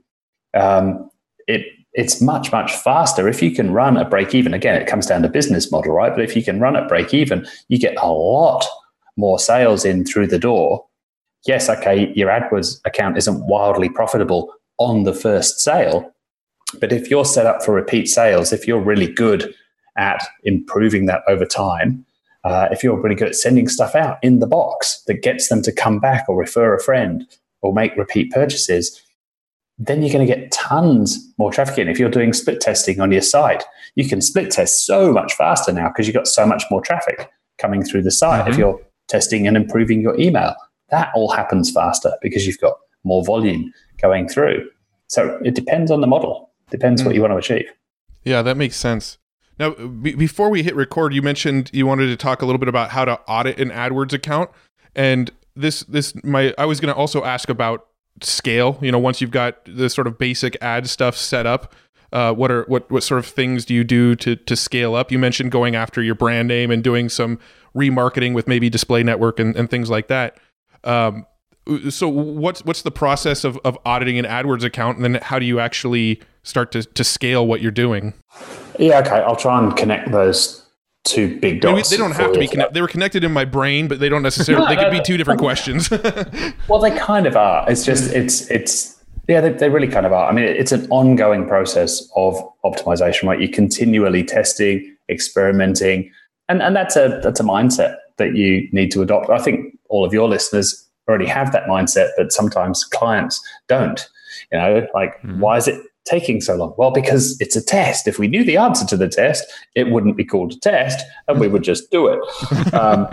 Um, it It's much, much faster if you can run a break even. Again, it comes down to business model, right? But if you can run at break even, you get a lot more sales in through the door. Yes, okay, your AdWords account isn't wildly profitable on the first sale, but if you're set up for repeat sales, if you're really good at improving that over time, uh, if you're really good at sending stuff out in the box that gets them to come back or refer a friend or make repeat purchases, then you're going to get tons more traffic in. If you're doing split testing on your site, you can split test so much faster now because you've got so much more traffic coming through the site. Mm-hmm. If you're testing and improving your email, that all happens faster because you've got more volume going through. So it depends on the model. Depends mm. what you want to achieve. Yeah, that makes sense. Now, b- before we hit record, you mentioned you wanted to talk a little bit about how to audit an AdWords account. And this, this, my, I was going to also ask about scale. You know, once you've got the sort of basic ad stuff set up, uh, what are what what sort of things do you do to to scale up? You mentioned going after your brand name and doing some remarketing with maybe Display Network and, and things like that. Um, so what's what's the process of, of auditing an AdWords account, and then how do you actually start to, to scale what you're doing? Yeah, okay. I'll try and connect those two big I mean, dots. they don't have to be connected. They were connected in my brain, but they don't necessarily. No, they no, could be no. two different questions. Well, they kind of are. It's just it's it's yeah, they, they really kind of are. I mean, it's an ongoing process of optimization, right? You're continually testing, experimenting, and and that's a that's a mindset that you need to adopt. I think all of your listeners already have that mindset, but sometimes clients don't. You know, like mm-hmm. why is it taking so long? Well, because it's a test. If we knew the answer to the test, it wouldn't be called a test, and we would just do it. Um,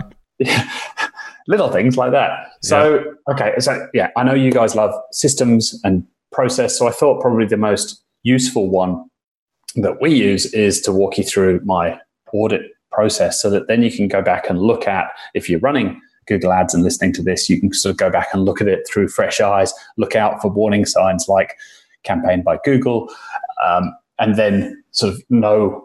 little things like that. So, yeah. okay. So, yeah, I know you guys love systems and process. So I thought probably the most useful one that we use is to walk you through my audit process so that then you can go back and look at, if you're running Google Ads and listening to this, you can sort of go back and look at it through fresh eyes, look out for warning signs like campaign by Google, um, and then sort of know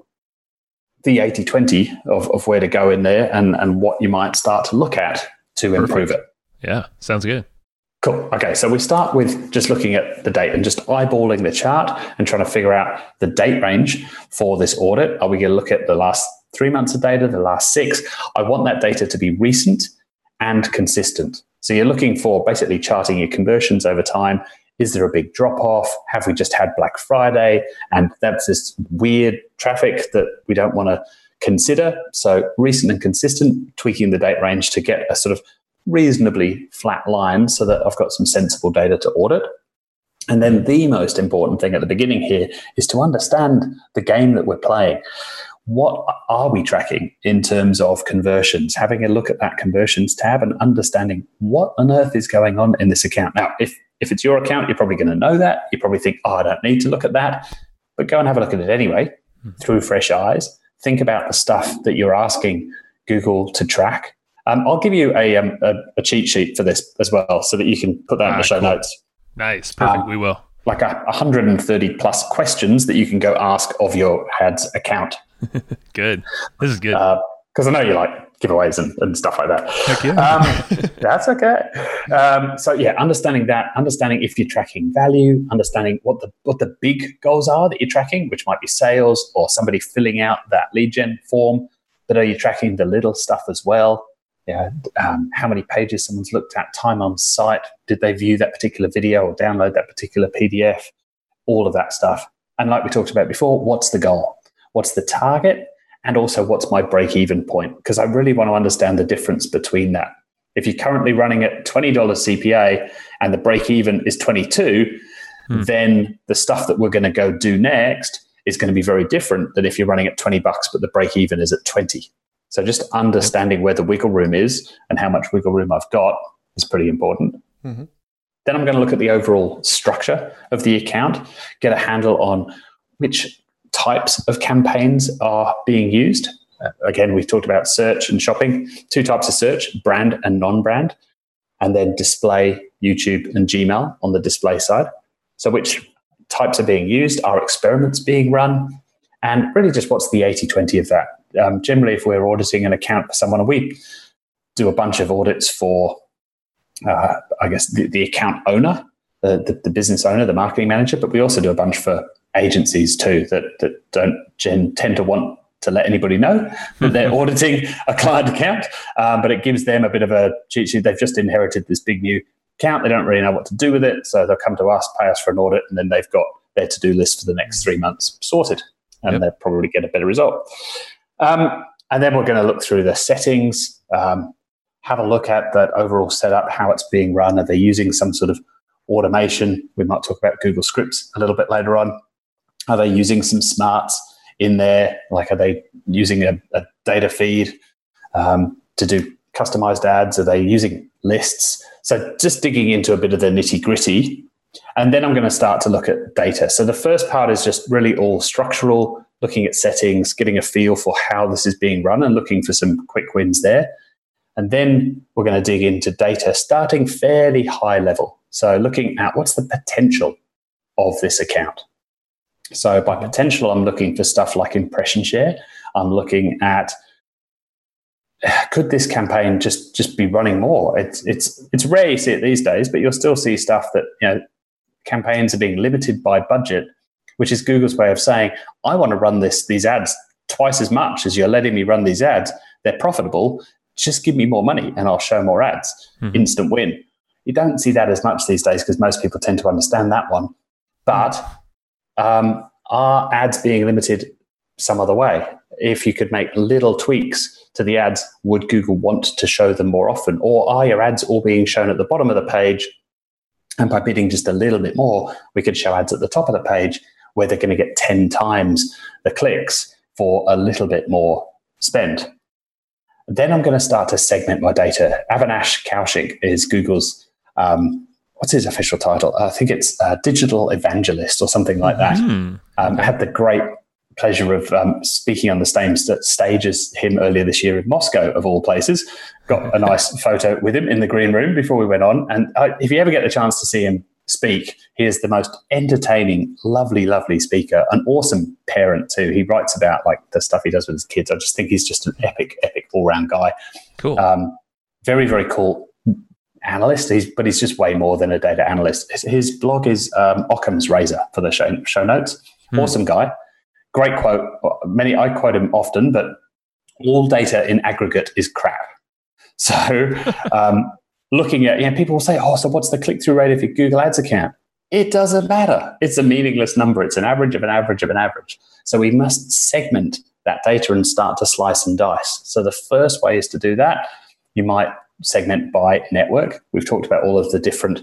the eighty twenty of, of where to go in there and, and what you might start to look at to Perfect. Improve it. Yeah, sounds good. Cool. Okay, so we start with just looking at the date and just eyeballing the chart and trying to figure out the date range for this audit. Are we going to look at the last three months of data, the last six? I want that data to be recent and consistent. So you're looking for basically charting your conversions over time. Is there a big drop-off? Have we just had Black Friday? And that's this weird traffic that we don't want to consider. So recent and consistent, tweaking the date range to get a sort of reasonably flat line so that I've got some sensible data to audit. And then the most important thing at the beginning here is to understand the game that we're playing. What are we tracking in terms of conversions? Having a look at that conversions tab and understanding what on earth is going on in this account. Now, if, if it's your account, you're probably going to know that. You probably think, oh, I don't need to look at that. But go and have a look at it anyway through fresh eyes. Think about the stuff that you're asking Google to track. Um, I'll give you a, um, a a cheat sheet for this as well so that you can put that ah, in the show cool. notes. Nice. Perfect. Um, we will. Like a one hundred thirty plus questions that you can go ask of your ads account. Good. This is good. Because uh, I know you like giveaways and, and stuff like that. Heck yeah. Um, that's okay. Um, so yeah, understanding that, understanding if you're tracking value, understanding what the what the big goals are that you're tracking, which might be sales or somebody filling out that lead gen form. But are you tracking the little stuff as well? Yeah, um, how many pages someone's looked at, time on site, did they view that particular video or download that particular P D F, all of that stuff. And like we talked about before, what's the goal? What's the target? And also what's my break-even point? Because I really want to understand the difference between that. If you're currently running at twenty dollars C P A and the break-even is twenty-two, hmm. then the stuff that we're going to go do next is going to be very different than if you're running at twenty bucks, but the break-even is at twenty. So just understanding where the wiggle room is and how much wiggle room I've got is pretty important. Mm-hmm. Then I'm going to look at the overall structure of the account, get a handle on which types of campaigns are being used. Uh, again, we've talked about search and shopping, two types of search, brand and non-brand, and then display, YouTube, and Gmail on the display side. So which types are being used? Are experiments being run? And really just what's the eighty twenty of that? Um, generally, if we're auditing an account for someone, we do a bunch of audits for, uh, I guess, the, the account owner, the, the, the business owner, the marketing manager, but we also do a bunch for agencies too that, that don't gen, tend to want to let anybody know that they're auditing a client account, um, but it gives them a bit of a cheat sheet. They've just inherited this big new account. They don't really know what to do with it, so they'll come to us, pay us for an audit, and then they've got their to-do list for the next three months sorted, and yep. they'll probably get a better result. Um, and then we're going to look through the settings, um, have a look at that overall setup, how it's being run. Are they using some sort of automation? We might talk about Google Scripts a little bit later on. Are they using some smarts in there? Like, are they using a, a data feed um, to do customized ads? Are they using lists? So just digging into a bit of the nitty gritty. And then I'm going to start to look at data. So the first part is just really all structural, looking at settings, getting a feel for how this is being run and looking for some quick wins there. And then we're going to dig into data, starting fairly high level. So looking at what's the potential of this account. So by potential, I'm looking for stuff like impression share. I'm looking at, could this campaign just, just be running more? It's it's it's rare you see it these days, but you'll still see stuff that, you know, campaigns are being limited by budget, which is Google's way of saying, I want to run this these ads twice as much as you're letting me run these ads. They're profitable. Just give me more money and I'll show more ads. Mm-hmm. Instant win. You don't see that as much these days because most people tend to understand that one. But um, are ads being limited some other way? If you could make little tweaks to the ads, would Google want to show them more often? Or are your ads all being shown at the bottom of the page? And by bidding just a little bit more, we could show ads at the top of the page where they're going to get ten times the clicks for a little bit more spend. Then I'm going to start to segment my data. Avinash Kaushik is Google's, um, what's his official title? I think it's uh, digital evangelist or something like that. Mm-hmm. Um, I had the great pleasure of um, speaking on the same st- stage as him earlier this year in Moscow, of all places. Got a nice photo with him in the green room before we went on. And uh, if you ever get the chance to see him speak, he is the most entertaining, lovely, lovely speaker, an awesome parent too. He writes about like the stuff he does with his kids. I just think he's just an epic, epic all-round guy. Cool. Um, very, very cool analyst, he's, but he's just way more than a data analyst. His, his blog is um, Occam's Razor for the show, show notes. Hmm. Awesome guy. Great quote. Many I quote him often, but all data in aggregate is crap. So um, looking at, you know, people will say, oh, so what's the click-through rate of your Google Ads account? It doesn't matter. It's a meaningless number. It's an average of an average of an average. So we must segment that data and start to slice and dice. So the first way is to do that. You might segment by network. We've talked about all of the different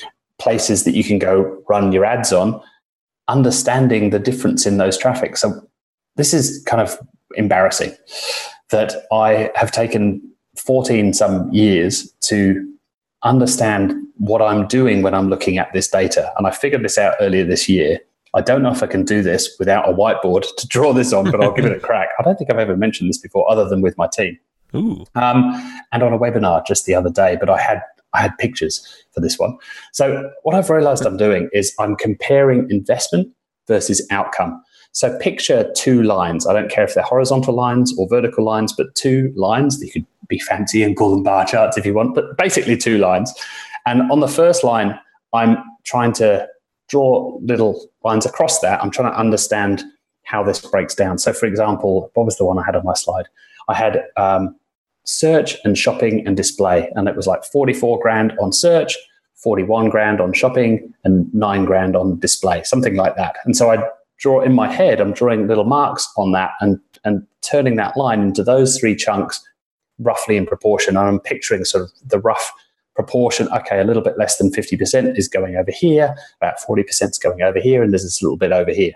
places that you can go run your ads on, understanding the difference in those traffic. So this is kind of embarrassing that I have taken fourteen some years to understand what I'm doing when I'm looking at this data. And I figured this out earlier this year. I don't know if I can do this without a whiteboard to draw this on, but I'll give it a crack. I don't think I've ever mentioned this before other than with my team. Ooh. Um, and on a webinar just the other day, but I had I had pictures for this one. So what I've realized I'm doing is I'm comparing investment versus outcome. So picture two lines. I don't care if they're horizontal lines or vertical lines, but two lines. You could be fancy and call them bar charts if you want, but basically two lines. And on the first line, I'm trying to draw little lines across that. I'm trying to understand how this breaks down. So for example, what was the one I had on my slide? I had um, search and shopping and display, and it was like forty-four grand on search, forty-one grand on shopping, and nine grand on display, something like that. And so I draw in my head, I'm drawing little marks on that and, and turning that line into those three chunks roughly in proportion. And I'm picturing sort of the rough proportion. Okay, a little bit less than fifty percent is going over here, about forty percent is going over here, and there's this little bit over here.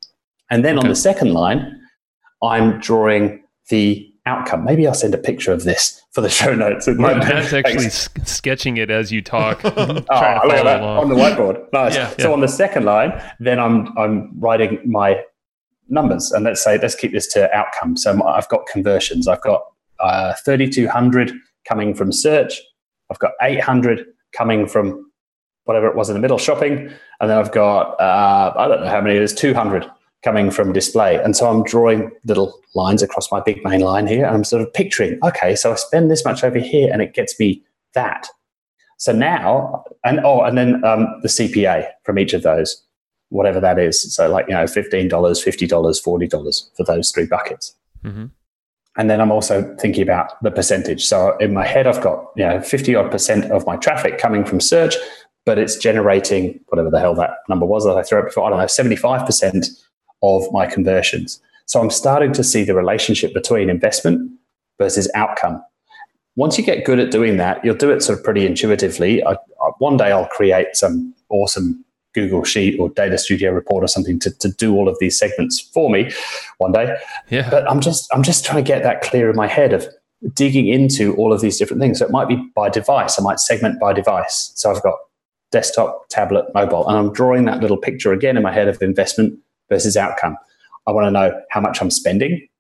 And then okay. on the second line, I'm drawing the outcome. Maybe I'll send a picture of this for the show notes. It might That's actually s- sketching it as you talk. oh, I love that on the whiteboard. Nice. Yeah, so yeah. on the second line, then I'm I'm writing my numbers, and let's say let's keep this to outcome. So I've got conversions. I've got uh, thirty-two hundred coming from search. I've got eight hundred coming from whatever it was in the middle, shopping, and then I've got uh, I don't know how many it is, two hundred coming from display. And so I'm drawing little lines across my big main line here. And I'm sort of picturing, okay, so I spend this much over here and it gets me that. So now, and oh, and then um, the C P A from each of those, whatever that is. So like, you know, fifteen dollars, fifty dollars, forty dollars for those three buckets. Mm-hmm. And then I'm also thinking about the percentage. So in my head, I've got, you know, fifty odd percent of my traffic coming from search, but it's generating whatever the hell that number was that I threw up before. I don't know, seventy-five percent of my conversions. So I'm starting to see the relationship between investment versus outcome. Once you get good at doing that, you'll do it sort of pretty intuitively. I, I, one day I'll create some awesome Google Sheet or Data Studio report or something to, to do all of these segments for me one day. Yeah. But I'm just I'm just trying to get that clear in my head of digging into all of these different things. So it might be by device. I might segment by device. So I've got desktop, tablet, mobile, and I'm drawing that little picture again in my head of investment versus outcome. I want to know how much I'm spending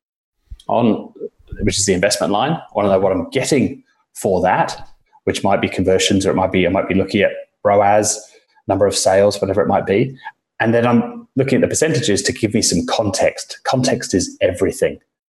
on, which is the investment line. I want to know what I'm getting for that, which might be conversions, or it might be, I might be looking at R O A S, number of sales, whatever it might be. And then I'm looking at the percentages to give me some context. Context is everything.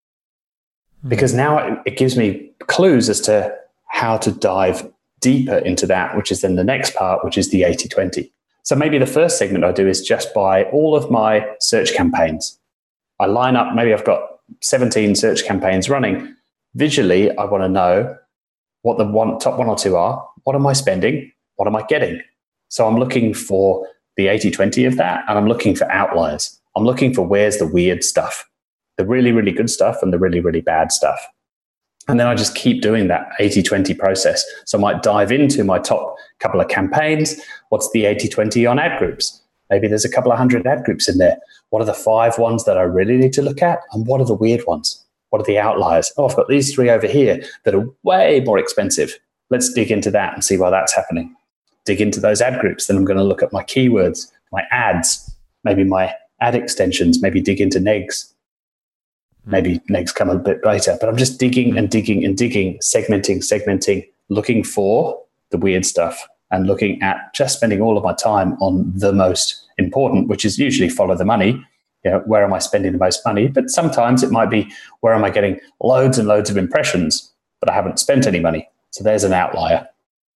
Mm-hmm. Because now it, it gives me clues as to how to dive deeper into that, which is then the next part, which is the eighty twenty. So maybe the first segment I do is just by all of my search campaigns. I line up, maybe I've got seventeen search campaigns running. Visually, I want to know what the one top one or two are. What am I spending? What am I getting? So I'm looking for the eighty twenty of that, and I'm looking for outliers. I'm looking for where's the weird stuff, the really, really good stuff and the really, really bad stuff. And then I just keep doing that eighty twenty process. So I might dive into my top couple of campaigns. What's the eighty twenty on ad groups? Maybe there's a couple of hundred ad groups in there. What are the five ones that I really need to look at? And what are the weird ones? What are the outliers? Oh, I've got these three over here that are way more expensive. Let's dig into that and see why that's happening. Dig into those ad groups. Then I'm going to look at my keywords, my ads, maybe my ad extensions, maybe dig into negs. Maybe negs come a bit later, but I'm just digging and digging and digging, segmenting, segmenting, looking for the weird stuff and looking at just spending all of my time on the most important, which is usually follow the money. You know, where am I spending the most money? But sometimes it might be, where am I getting loads and loads of impressions, but I haven't spent any money? So there's an outlier.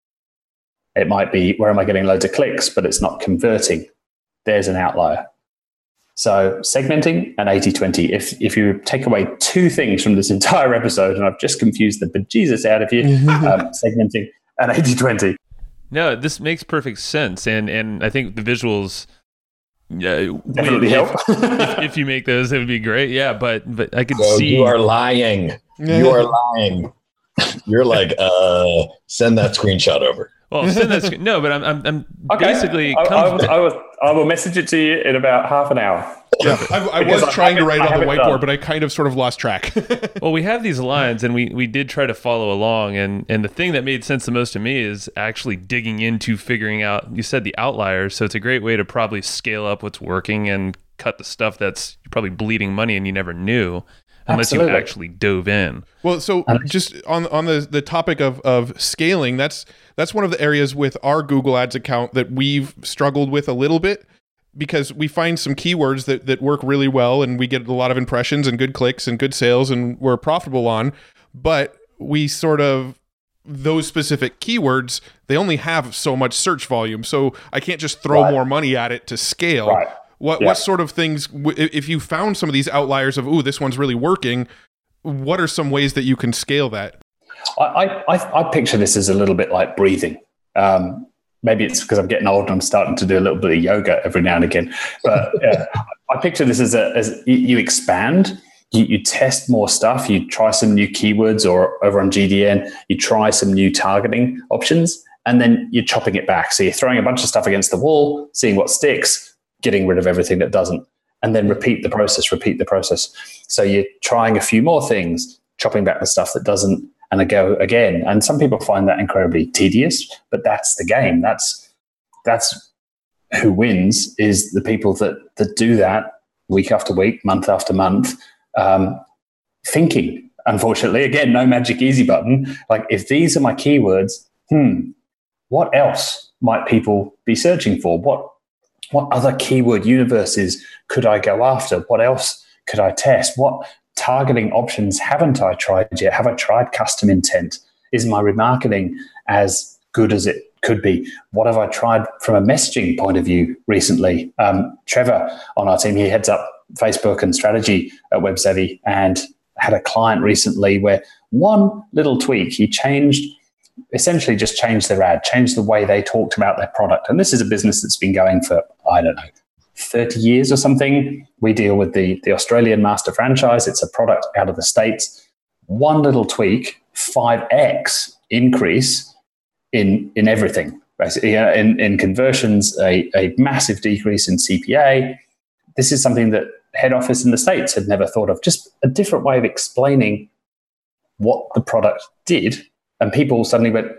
It might be, where am I getting loads of clicks, but it's not converting? There's an outlier. So segmenting and eighty twenty. If if you take away two things from this entire episode, and I've just confused the bejesus out of you, um, segmenting and eighty twenty. No, this makes perfect sense. And and I think the visuals uh, definitely if, help. if, if you make those, it would be great. Yeah, but but I could so see. You are lying. You are lying. You're like, uh, send that screenshot over. Well, send that screen. No, but I'm I'm, I'm okay. basically. I, I, will, I, will, I will message it to you in about half an hour. Yeah, I, I was I trying to write it on the whiteboard, done. but I kind of sort of lost track. Well, we have these lines, and we, we did try to follow along. And, and the thing that made sense the most to me is actually digging into figuring out, you said the outliers. So it's a great way to probably scale up what's working and cut the stuff that's probably bleeding money and you never knew. Unless Absolutely. You actually dove in. Well, so just on on the, the topic of, of scaling, that's that's one of the areas with our Google Ads account that we've struggled with a little bit, because we find some keywords that, that work really well and we get a lot of impressions and good clicks and good sales and we're profitable on, but we sort of, those specific keywords, they only have so much search volume. So I can't just throw right. more money at it to scale. Right. What yeah. what sort of things, if you found some of these outliers of, ooh, this one's really working, what are some ways that you can scale that? I, I, I picture this as a little bit like breathing. Um, maybe it's because I'm getting old and I'm starting to do a little bit of yoga every now and again. But uh, I picture this as, a, as you expand, you, you test more stuff, you try some new keywords, or over on G D N, you try some new targeting options, and then you're chopping it back. So you're throwing a bunch of stuff against the wall, seeing what sticks, getting rid of everything that doesn't, and then repeat the process, repeat the process. So you're trying a few more things, chopping back the stuff that doesn't, and I go again. And some people find that incredibly tedious, but that's the game. That's that's who wins, is the people that that do that week after week, month after month, um, thinking. Unfortunately, again, no magic easy button. Like, if these are my keywords, hmm, what else might people be searching for? What What other keyword universes could I go after? What else could I test? What targeting options haven't I tried yet? Have I tried custom intent? Is my remarketing as good as it could be? What have I tried from a messaging point of view recently? Um, Trevor on our team, he heads up Facebook and strategy at WebSavvy, and had a client recently where one little tweak, he changed essentially just changed their ad, changed the way they talked about their product. And this is a business that's been going for, I don't know, thirty years or something. We deal with the, the Australian master franchise. It's a product out of the States. One little tweak, five X increase in, in everything, basically. In, in conversions, a, a massive decrease in C P A. This is something that head office in the States had never thought of. Just a different way of explaining what the product did. And people suddenly went,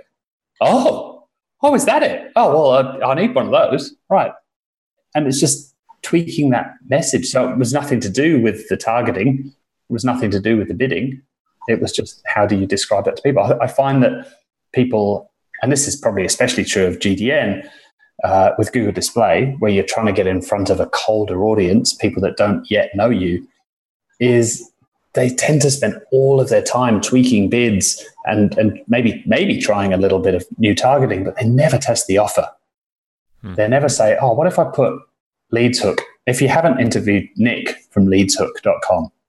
oh, oh, is that it? Oh, well, I, I need one of those. Right. And it's just tweaking that message. So it was nothing to do with the targeting. It was nothing to do with the bidding. It was just, how do you describe that to people? I, I find that people, and this is probably especially true of G D N, uh, with Google Display, where you're trying to get in front of a colder audience, people that don't yet know you, is they tend to spend all of their time tweaking bids and, and maybe maybe trying a little bit of new targeting, but they never test the offer. Hmm. They never say, oh, what if I put Leads Hook? If you haven't interviewed Nick from leads hook dot com,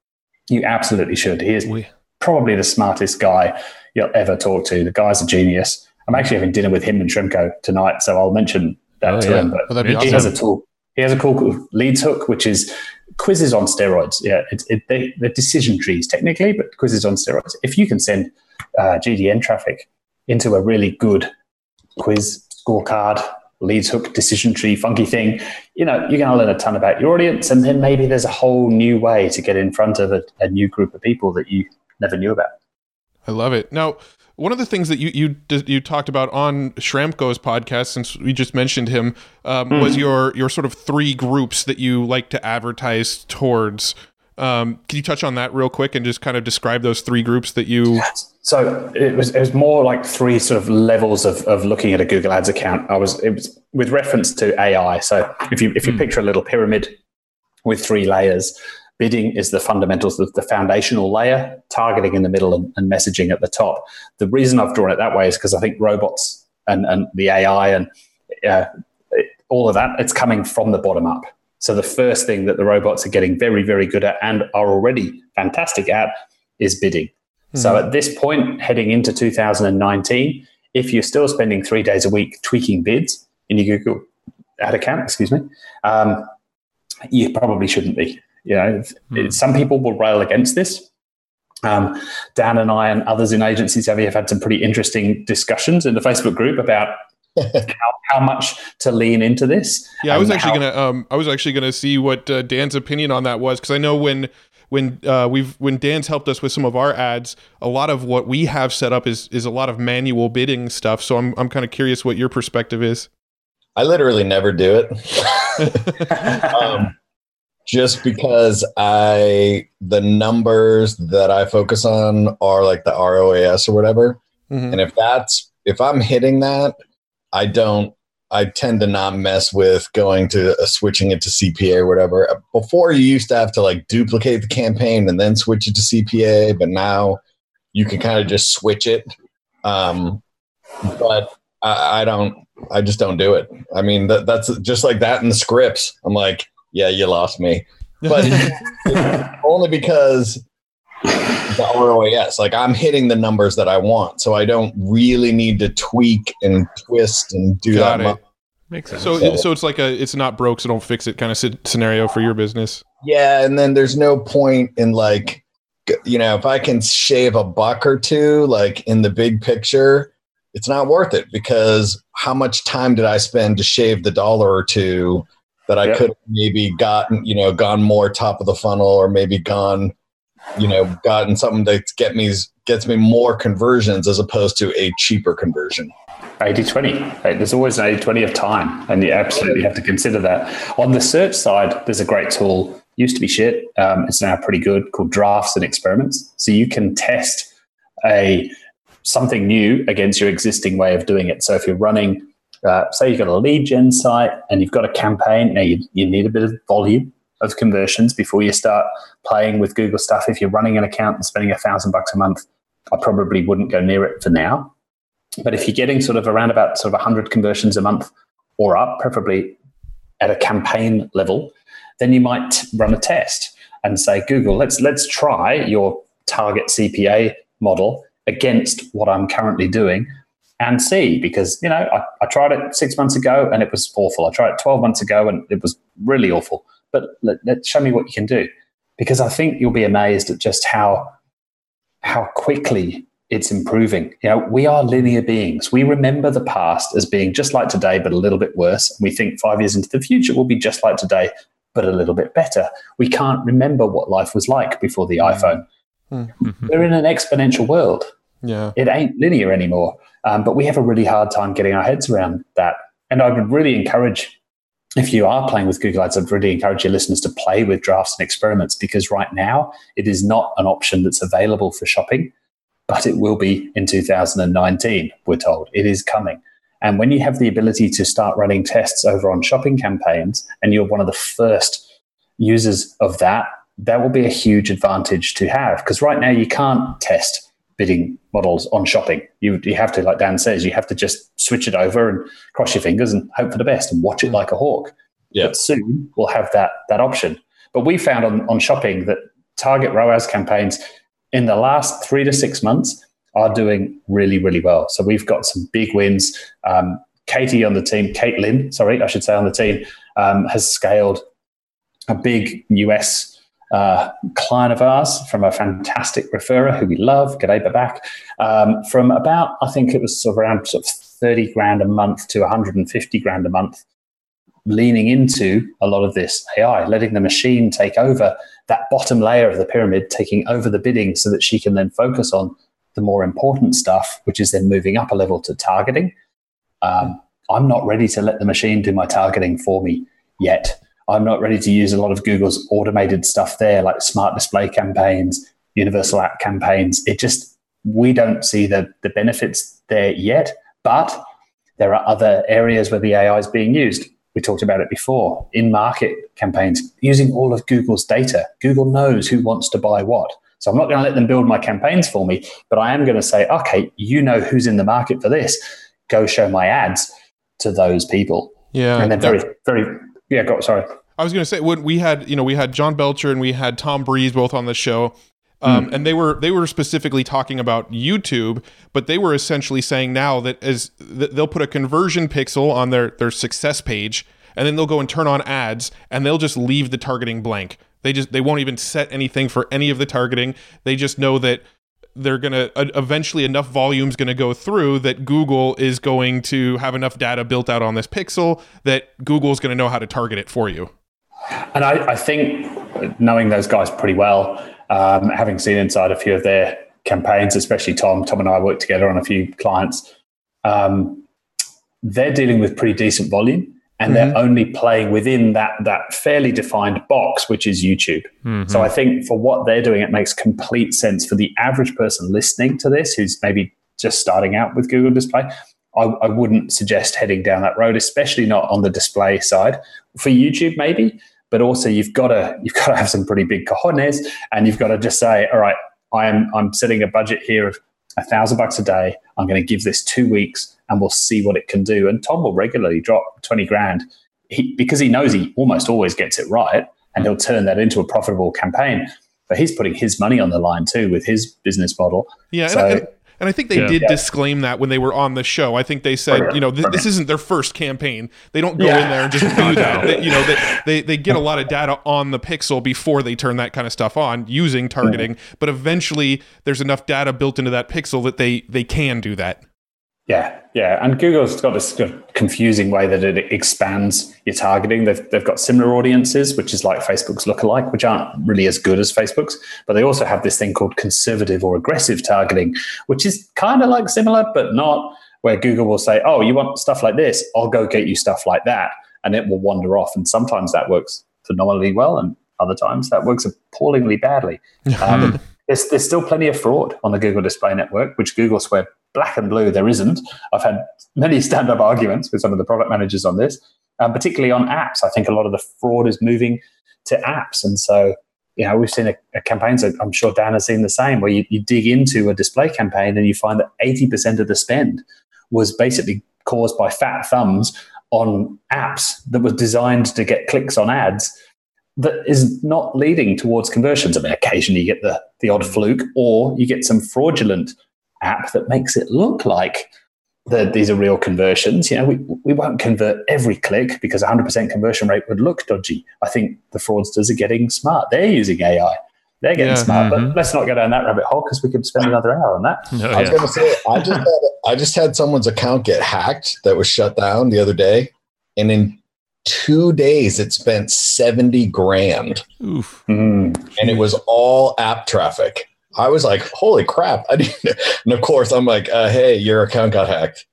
You absolutely should. He is We- probably the smartest guy you'll ever talk to. The guy's a genius. I'm actually having dinner with him and Shrimko tonight, so I'll mention that Oh, to yeah. him. But Oh, that'd be he awesome. has a tool. He has a cool Leads Hook, which is quizzes on steroids. Yeah, it's it, they, they're decision trees technically, but quizzes on steroids. If you can send uh, G D N traffic into a really good quiz scorecard, Leads Hook, decision tree, funky thing, you know, you're going to learn a ton about your audience, and then maybe there's a whole new way to get in front of a, a new group of people that you never knew about. I love it. Now, one of the things that you you you talked about on Shramko's podcast, since we just mentioned him, um, Mm. was your your sort of three groups that you like to advertise towards. Um, can you touch on that real quick and just kind of describe those three groups that you? So it was it was more like three sort of levels of, of looking at a Google Ads account. I was it was with reference to A I. So if you if you Mm. picture a little pyramid with three layers, bidding is the fundamentals, the, the foundational layer, targeting in the middle, and, and messaging at the top. The reason I've drawn it that way is because I think robots and, and the A I and uh, it, all of that, it's coming from the bottom up. So the first thing that the robots are getting very, very good at and are already fantastic at is bidding. Mm-hmm. So at this point, heading into two thousand nineteen, if you're still spending three days a week tweaking bids in your Google ad account, excuse me, um, you probably shouldn't be. You know, mm-hmm. some people will rail against this. Um, Dan and I and others in agencies have, have had some pretty interesting discussions in the Facebook group about how, how much to lean into this. Yeah, I was actually how- gonna um, I was actually gonna see what uh, Dan's opinion on that was, because I know when when uh, we've when Dan's helped us with some of our ads, a lot of what we have set up is is a lot of manual bidding stuff. So I'm I'm kind of curious what your perspective is. I literally never do it. um, just because I the numbers that I focus on are like the R O A S or whatever. Mm-hmm. And if that's if I'm hitting that, I don't I tend to not mess with going to uh, switching it to C P A or whatever. Before, you used to have to like duplicate the campaign and then switch it to C P A, but now you can kind of just switch it. Um, but I, I don't, I just don't do it. I mean, that, that's just like that in the scripts. I'm like, yeah, you lost me. But only because the R O A S, like I'm hitting the numbers that I want, so I don't really need to tweak and twist and do Got that it. much. Makes sense. So Yeah. so it's like a it's not broke, so don't fix it kind of si- scenario for your business. Yeah, and then there's no point in like, g- you know, if I can shave a buck or two, like in the big picture, it's not worth it, because how much time did I spend to shave the dollar or two that I Yep. could have maybe gotten, you know, gone more top of the funnel, or maybe gone, you know, gotten something that get me gets me more conversions as opposed to a cheaper conversion. eighty twenty. Right? There's always an eighty twenty of time, and you absolutely have to consider that. On the search side, there's a great tool. Used to be shit. Um, it's now pretty good, called Drafts and Experiments. So you can test a something new against your existing way of doing it. So if you're running, uh, say you've got a lead gen site and you've got a campaign, now you, you need a bit of volume of conversions before you start playing with Google stuff. If you're running an account and spending a thousand bucks a month, I probably wouldn't go near it for now. But if you're getting sort of around about sort of one hundred conversions a month or up, preferably at a campaign level, then you might run a test and say, Google, let's let's try your target C P A model against what I'm currently doing and see. Because, you know, I, I tried it six months ago and it was awful. I tried it twelve months ago and it was really awful. But let, let show me what you can do. Because I think you'll be amazed at just how how quickly it's improving. You know, we are linear beings. We remember the past as being just like today, but a little bit worse. We think five years into the future will be just like today, but a little bit better. We can't remember what life was like before the iPhone. Mm-hmm. We're in an exponential world. Yeah. It ain't linear anymore. Um, but we have a really hard time getting our heads around that. And I would really encourage, if you are playing with Google Ads, I'd really encourage your listeners to play with Drafts and Experiments, because right now it is not an option that's available for shopping, but it will be in two thousand nineteen, we're told. It is coming. And when you have the ability to start running tests over on shopping campaigns, and you're one of the first users of that, that will be a huge advantage to have. Because right now you can't test bidding models on shopping. You, you have to, like Dan says, you have to just switch it over and cross your fingers and hope for the best and watch it like a hawk. Yeah. But soon we'll have that that option. But we found on, on shopping that target R O A S campaigns in the last three to six months are doing really, really well. So we've got some big wins. Um, Katie on the team, Caitlin, sorry, I should say on the team, um, has scaled a big U S uh, client of ours from a fantastic referrer who we love, G'day Babak, um, from about, I think it was sort of around sort of thirty grand a month to one hundred fifty grand a month, leaning into a lot of this A I, letting the machine take over that bottom layer of the pyramid, taking over the bidding so that she can then focus on the more important stuff, which is then moving up a level to targeting. Um, I'm not ready to let the machine do my targeting for me yet. I'm not ready to use a lot of Google's automated stuff there, like smart display campaigns, universal app campaigns. It just, we don't see the, the benefits there yet, but there are other areas where the A I is being used. We talked about it before, in-market campaigns, using all of Google's data. Google knows who wants to buy what. So I'm not going to let them build my campaigns for me, but I am going to say, okay, you know who's in the market for this. Go show my ads to those people. Yeah. And then very, very, yeah, go, sorry. I was going to say, when we had, you know, we had John Belcher and we had Tom Breeze both on the show. Um, mm. And they were they were specifically talking about YouTube, but they were essentially saying now that as th- they'll put a conversion pixel on their, their success page, and then they'll go and turn on ads, and they'll just leave the targeting blank. They just they won't even set anything for any of the targeting. They just know that they're gonna uh, eventually enough volume is gonna go through that Google is going to have enough data built out on this pixel that Google is gonna know how to target it for you. And I, I think knowing those guys pretty well, um, having seen inside a few of their campaigns, especially Tom, Tom and I worked together on a few clients, um, they're dealing with pretty decent volume, and mm-hmm. they're only playing within that that fairly defined box, which is YouTube. Mm-hmm. So I think for what they're doing, it makes complete sense for the average person listening to this who's maybe just starting out with Google Display. I, I wouldn't suggest heading down that road, especially not on the display side. For YouTube, maybe, but also you've got to you've got to have some pretty big cojones, and you've got to just say, all right, I'm I'm setting a budget here of a thousand bucks a day. I'm going to give this two weeks, and we'll see what it can do. And Tom will regularly drop twenty grand he, because he knows he almost always gets it right, and he'll turn that into a profitable campaign. But he's putting his money on the line too with his business model. Yeah. So, and, and, and I think they yeah. did yeah. disclaim that when they were on the show. I think they said, Brilliant. you know, th- this isn't their first campaign. They don't go Yeah. in there and just do that. They, you know, they, they they get a lot of data on the pixel before they turn that kind of stuff on using targeting. Mm-hmm. But eventually, there's enough data built into that pixel that they they can do that. Yeah, yeah. And Google's got this kind of confusing way that it expands your targeting. They've, they've got similar audiences, which is like Facebook's lookalike, which aren't really as good as Facebook's. But they also have this thing called conservative or aggressive targeting, which is kind of like similar, but not, where Google will say, oh, you want stuff like this? I'll go get you stuff like that. And it will wander off. And sometimes that works phenomenally well, and other times that works appallingly badly. Um, there's, there's still plenty of fraud on the Google Display Network, which Google swear black and blue there isn't. I've had many stand-up arguments with some of the product managers on this, um, particularly on apps. I think a lot of the fraud is moving to apps. And so, you know, we've seen a, a campaigns, I'm sure Dan has seen the same, where you, you dig into a display campaign and you find that eighty percent of the spend was basically caused by fat thumbs on apps that were designed to get clicks on ads that is not leading towards conversions. I mean, occasionally you get the, the odd fluke, or you get some fraudulent app that makes it look like that these are real conversions. You know, we, we won't convert every click because one hundred percent conversion rate would look dodgy. I think the fraudsters are getting smart. They're using A I. They're getting Yeah, smart. mm-hmm. But let's not go down that rabbit hole because we could spend another hour on that. Oh, I was yeah. going to say, I just had, I just had someone's account get hacked that was shut down the other day, and in two days it spent seventy grand, Oof. Mm. and it was all app traffic. I was like, holy crap. I didn't, and of course I'm like, uh, hey, your account got hacked.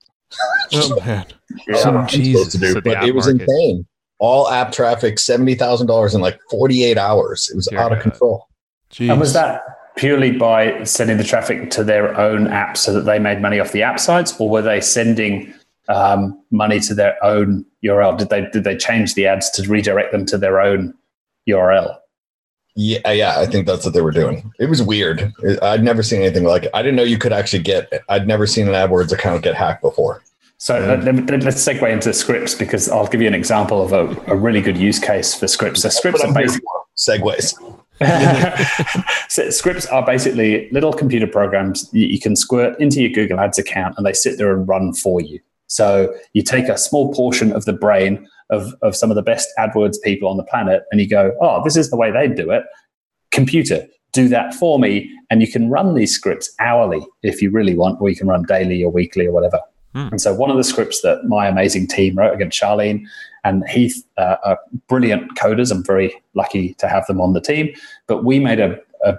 Oh man. So, I'm Jesus, supposed to do, so the but app it was market. insane. All app traffic, seventy thousand dollars in like forty-eight hours. It was Dear out of God. control. Jeez. And was that purely by sending the traffic to their own apps so that they made money off the app sites, or were they sending um, money to their own U R L? Did they did they change the ads to redirect them to their own U R L? Yeah, yeah, I think that's what they were doing. It was weird. I'd never seen anything like it. I didn't know you could actually get, I'd never seen an AdWords account get hacked before. So uh, let me- let's segue into scripts, because I'll give you an example of a, a really good use case for scripts. So scripts But are I'm here basically for segues. So scripts are basically little computer programs you, you can squirt into your Google Ads account, and they sit there and run for you. So you take a small portion of the brain of, of some of the best AdWords people on the planet, and you go, oh, this is the way they do it. Computer, do that for me. And you can run these scripts hourly if you really want, or you can run daily or weekly or whatever. Hmm. And so one of the scripts that my amazing team wrote, again, Charlene and Heath uh, are brilliant coders. I'm very lucky to have them on the team. But we made a, a,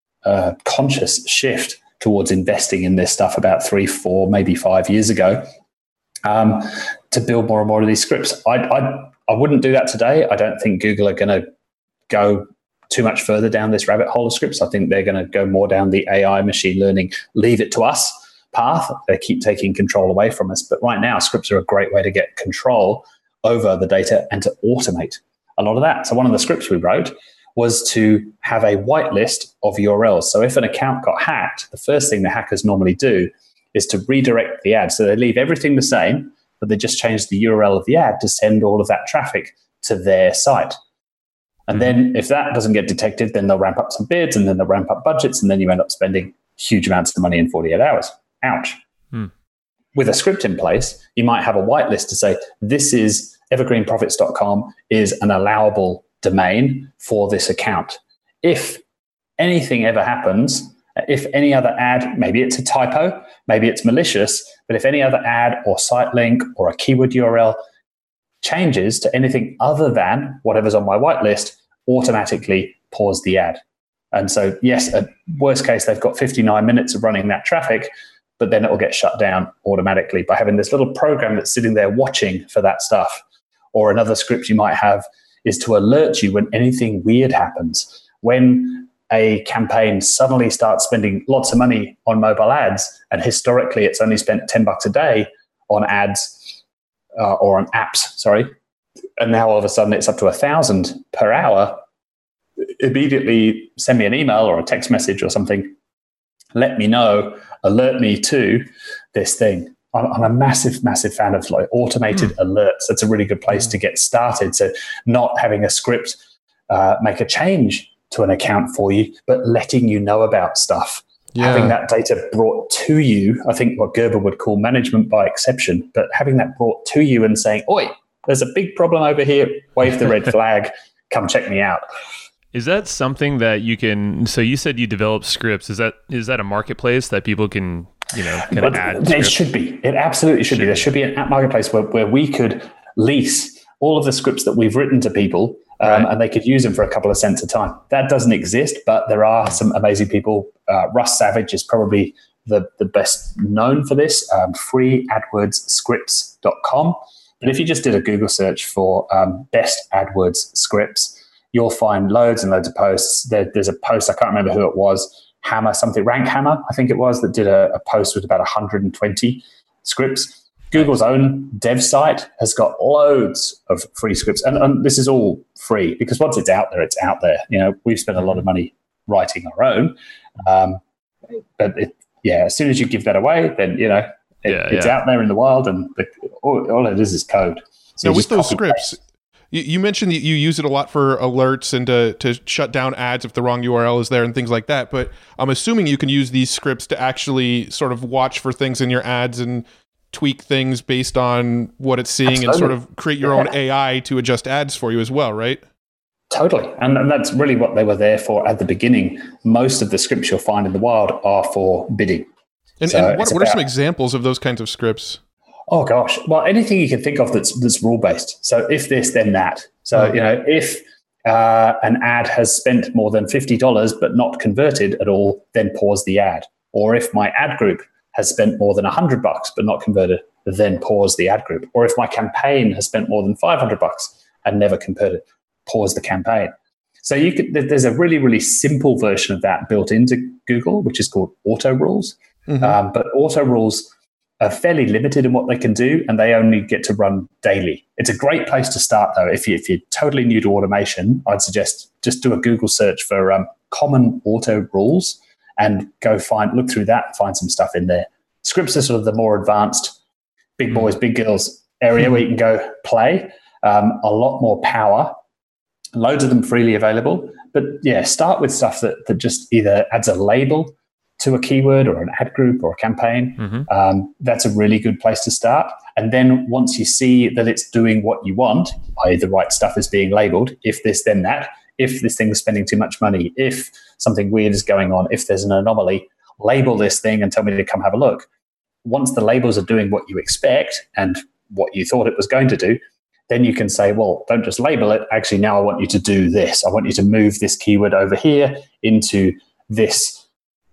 a conscious shift towards investing in this stuff about three, four, maybe five years ago. Um, to build more and more of these scripts. I, I I wouldn't do that today. I don't think Google are going to go too much further down this rabbit hole of scripts. I think they're going to go more down the A I, machine learning, leave it to us path. They keep taking control away from us. But right now, scripts are a great way to get control over the data and to automate a lot of that. So one of the scripts we wrote was to have a whitelist of U R Ls. So if an account got hacked, the first thing the hackers normally do is to redirect the ad. So they leave everything the same, but they just change the U R L of the ad to send all of that traffic to their site. And mm-hmm. then if that doesn't get detected, then they'll ramp up some bids, and then they'll ramp up budgets, and then you end up spending huge amounts of money in forty-eight hours. Ouch. Mm. With a script in place, you might have a whitelist to say, this is evergreen profits dot com is an allowable domain for this account. If anything ever happens, if any other ad, maybe it's a typo, maybe it's malicious, but if any other ad or site link or a keyword U R L changes to anything other than whatever's on my whitelist, automatically pause the ad. And so, yes, at worst case, they've got fifty-nine minutes of running that traffic, but then it will get shut down automatically by having this little program that's sitting there watching for that stuff. Or another script you might have is to alert you when anything weird happens. When a campaign suddenly starts spending lots of money on mobile ads, and historically it's only spent ten bucks a day on ads uh, or on apps, sorry, and now all of a sudden it's up to a thousand per hour, immediately send me an email or a text message or something. Let me know, alert me to this thing. I'm, I'm a massive, massive fan of like automated mm. alerts. That's a really good place mm. to get started. So not having a script uh, make a change to an account for you, but letting you know about stuff. Yeah. Having that data brought to you, I think what Gerber would call management by exception, but having that brought to you and saying, oi, there's a big problem over here, wave the red flag, come check me out. Is that something that you can, so you said you develop scripts, is that is that a marketplace that people can, you know, kind of add? It should be. It absolutely should, should be. There should be an app marketplace where, where we could lease all of the scripts that we've written to people, Um, right. and they could use them for a couple of cents a time. That doesn't exist, but there are some amazing people. Uh, Russ Savage is probably the, the best known for this, um, free adwords scripts dot com. But if you just did a Google search for um, best AdWords scripts, you'll find loads and loads of posts. There, there's a post, I can't remember who it was, Hammer something, Rank Hammer, I think it was, that did a, a post with about one hundred twenty scripts. Google's own dev site has got loads of free scripts, and, and this is all free because once it's out there, it's out there. You know, we've spent a lot of money writing our own, um, but it, yeah, as soon as you give that away, then you know it, yeah, it's yeah. out there in the wild, and the, all, all it is is code. So now, with those scripts, you, you mentioned that you use it a lot for alerts and to to shut down ads if the wrong U R L is there and things like that. But I'm assuming you can use these scripts to actually sort of watch for things in your ads and tweak things based on what it's seeing. Absolutely. And sort of create your yeah. own A I to adjust ads for you as well, right? Totally. And, and that's really what they were there for at the beginning. Most of the scripts you'll find in the wild are for bidding. And, so and what, what about, are some examples of those kinds of scripts? Oh, gosh. Well, anything you can think of that's that's rule-based. So if this, then that. So, oh. you know, if uh, an ad has spent more than fifty dollars but not converted at all, then pause the ad. Or if my ad group has spent more than one hundred bucks but not converted, then pause the ad group. Or if my campaign has spent more than five hundred bucks and never converted, pause the campaign. So you could, there's a really, really simple version of that built into Google, which is called auto rules. Mm-hmm. Um, but auto rules are fairly limited in what they can do, and they only get to run daily. It's a great place to start, though. If, you, if you're totally new to automation, I'd suggest just do a Google search for um, common auto rules and go find, look through that, find some stuff in there. Scripts are sort of the more advanced big boys, big girls area where you can go play. Um, a lot more power loads of them freely available. But yeah, start with stuff that, that just either adds a label to a keyword or an ad group or a campaign. Mm-hmm. Um, that's a really good place to start. And then once you see that it's doing what you want, that is the right stuff is being labeled, if this, then that, if this thing is spending too much money, if something weird is going on, if there's an anomaly, label this thing and tell me to come have a look. Once the labels are doing what you expect and what you thought it was going to do, then you can say, well, don't just label it. Actually, now I want you to do this. I want you to move this keyword over here into this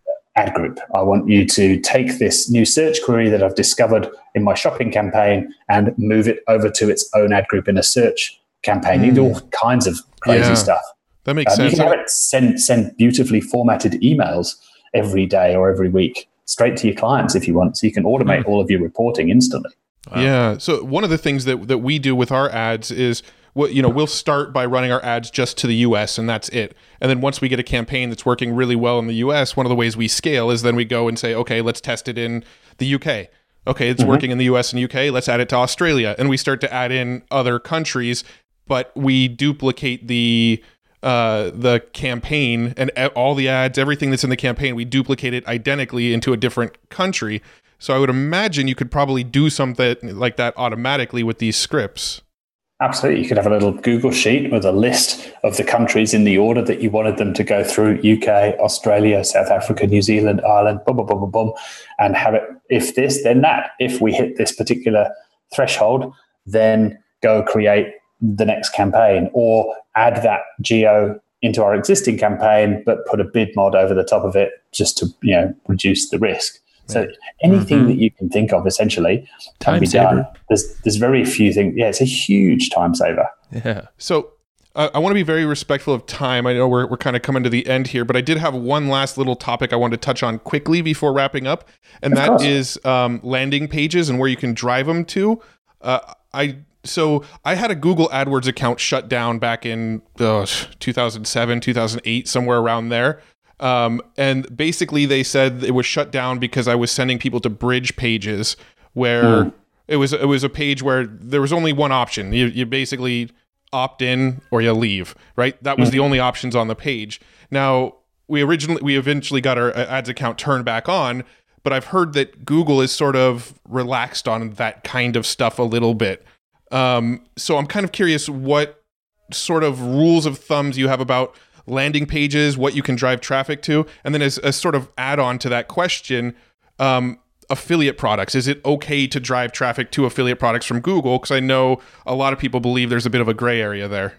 ad group. I want you to take this new search query that I've discovered in my shopping campaign and move it over to its own ad group in a search campaign. Mm. You do all kinds of crazy yeah, stuff. That makes um, sense. You can have it send, send beautifully formatted emails every day or every week straight to your clients if you want. So you can automate mm. all of your reporting instantly. Wow. Yeah. So one of the things that, that we do with our ads is, what you know, we'll start by running our ads just to the U S and that's it. And then once we get a campaign that's working really well in the U S, one of the ways we scale is then we go and say, okay, let's test it in the U K. Okay, it's mm-hmm. working in the U S and U K. Let's add it to Australia. And we start to add in other countries, but we duplicate the uh, the campaign and all the ads, everything that's in the campaign, we duplicate it identically into a different country. So I would imagine you could probably do something like that automatically with these scripts. Absolutely. You could have a little Google sheet with a list of the countries in the order that you wanted them to go through: U K, Australia, South Africa, New Zealand, Ireland, boom, boom, boom, boom, boom, and have it, if this, then that. If we hit this particular threshold, then go create the next campaign, or add that geo into our existing campaign, but put a bid mod over the top of it just to, you know, reduce the risk. So anything mm-hmm. that you can think of, essentially, can time be saver. done. There's there's very few things. Yeah, it's a huge time saver. Yeah. So uh, I want to be very respectful of time. I know we're we're kind of coming to the end here, but I did have one last little topic I wanted to touch on quickly before wrapping up, and of that course. is um, landing pages and where you can drive them to. Uh, I so I had a Google AdWords account shut down back in uh, two thousand seven, two thousand eight, somewhere around there. Um, and basically they said it was shut down because I was sending people to bridge pages where mm. it was, it was a page where there was only one option. You, you basically opt in or you leave, right? That was mm. the only options on the page. Now we originally, we eventually got our ads account turned back on, but I've heard that Google is sort of relaxed on that kind of stuff a little bit. Um, so I'm kind of curious what sort of rules of thumbs you have about landing pages, what you can drive traffic to, and then as a sort of add-on to that question, um, affiliate products. Is it okay to drive traffic to affiliate products from Google? Because I know a lot of people believe there's a bit of a gray area there.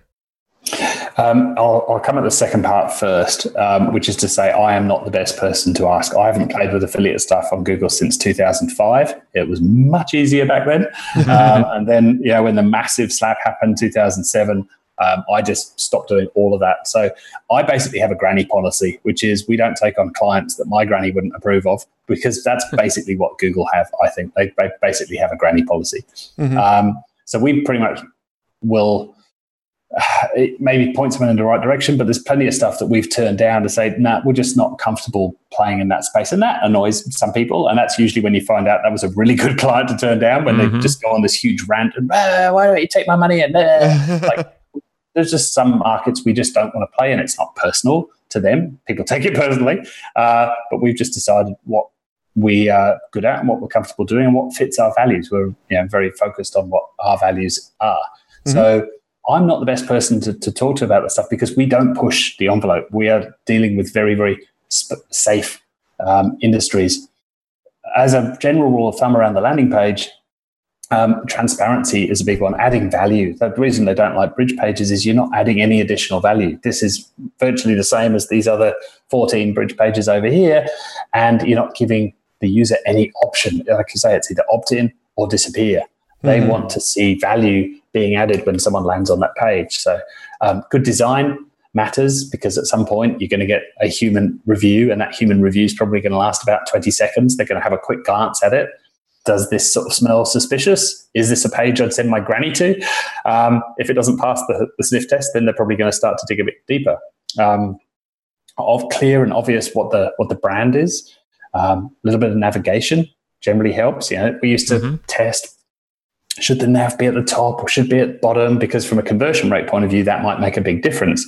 Um, I'll, I'll come at the second part first, um, which is to say I am not the best person to ask. I haven't played with affiliate stuff on Google since two thousand five. It was much easier back then. um, and then, you know, when the massive slap happened, two thousand seven, Um, I just stopped doing all of that. So I basically have a granny policy, which is we don't take on clients that my granny wouldn't approve of, because that's basically what Google have, I think. They, they basically have a granny policy. Mm-hmm. Um, so we pretty much will, uh, it maybe point someone in the right direction, but there's plenty of stuff that we've turned down to say, nah, we're just not comfortable playing in that space. And that annoys some people. And that's usually when you find out that was a really good client to turn down, when mm-hmm. they just go on this huge rant and, ah, why don't you take my money? And uh, like, there's just some markets we just don't want to play in. It's not personal to them. People take it personally. Uh, but we've just decided what we are good at and what we're comfortable doing and what fits our values. We're, you know, very focused on what our values are. Mm-hmm. So I'm not the best person to, to talk to about this stuff, because we don't push the envelope. We are dealing with very, very sp- safe um, industries. As a general rule of thumb around the landing page, Um, transparency is a big one. Adding value. The reason they don't like bridge pages is you're not adding any additional value. This is virtually the same as these other fourteen bridge pages over here, and you're not giving the user any option. Like you say, it's either opt in or disappear. They mm-hmm. want to see value being added when someone lands on that page. So um, good design matters, because at some point you're going to get a human review, and that human review is probably going to last about twenty seconds. They're going to have a quick glance at it. Does this sort of smell suspicious? Is this a page I'd send my granny to? Um, if it doesn't pass the, the sniff test, then they're probably going to start to dig a bit deeper. Um, of clear and obvious what the what the brand is. Um, a little bit of navigation generally helps. You know, we used to mm-hmm. test Should the nav be at the top or should it be at the bottom? Because from a conversion rate point of view, that might make a big difference.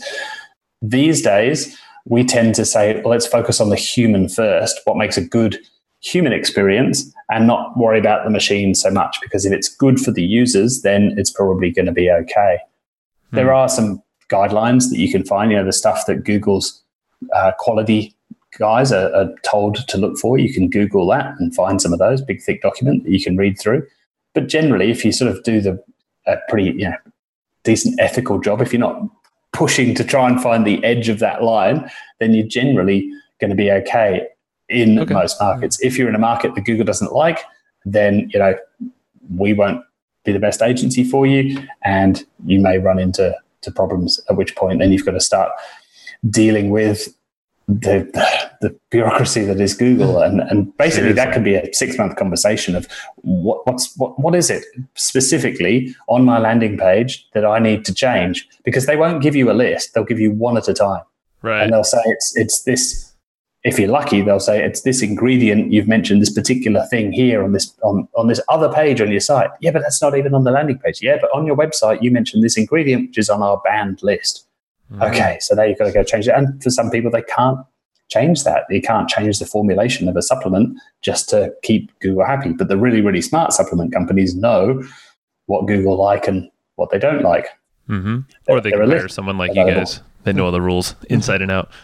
These days, we tend to say, well, let's focus on the human first, what makes a good human experience, and not worry about the machine so much, because if it's good for the users, then it's probably going to be okay. Hmm. There are some guidelines that you can find, you know, the stuff that Google's uh, quality guys are, are told to look for. You can Google that and find some of those, big thick document that you can read through. But generally, if you sort of do the a pretty, you know, decent ethical job, if you're not pushing to try and find the edge of that line, then you're generally going to be okay in okay. most markets. If you're in a market that Google doesn't like, then, you know, we won't be the best agency for you, and you may run into to problems, at which point then you've got to start dealing with the the bureaucracy that is Google, and, and basically Seriously. that could be a six month conversation of what what's what what is it specifically on my landing page that I need to change, because they won't give you a list; they'll give you one at a time, right? And they'll say it's it's this. If you're lucky, they'll say it's this ingredient you've mentioned, this particular thing here on this on on this other page on your site. Yeah, but that's not even on the landing page. Yeah, but on your website you mentioned this ingredient which is on our banned list. Okay, so now you've got to go change it. And for some people, they can't change that. You can't change the formulation of a supplement just to keep Google happy. But the really, really smart supplement companies know what Google like and what they don't like. Mm-hmm. Or they can hire someone like you guys. They know all the rules inside and out.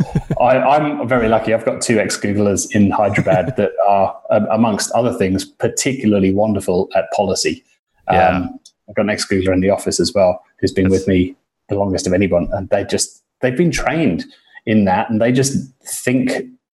I, I'm very lucky. I've got two ex-Googlers in Hyderabad that are, um, amongst other things, particularly wonderful at policy. Yeah. Um, I've got an ex-Googler in the office as well who's been That's- with me the longest of anyone, and they just they've been trained in that, and they just think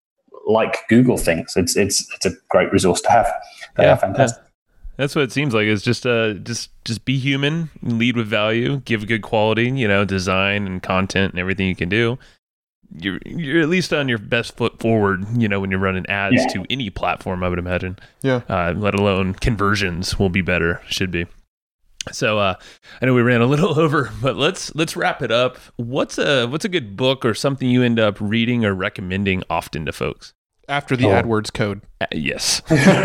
like Google thinks. It's it's it's a great resource to have. They yeah, are fantastic. Yeah. That's what it seems like. Is just uh just just be human, lead with value, give good quality, you know, design and content and everything you can do. You're you're at least on your best foot forward, you know, when you're running ads yeah. to any platform, I would imagine. Yeah. Uh, let alone conversions will be better, should be. So uh, I know we ran a little over, but let's let's wrap it up. What's a what's a good book or something you end up reading or recommending often to folks? After the oh. AdWords code. Uh, yes.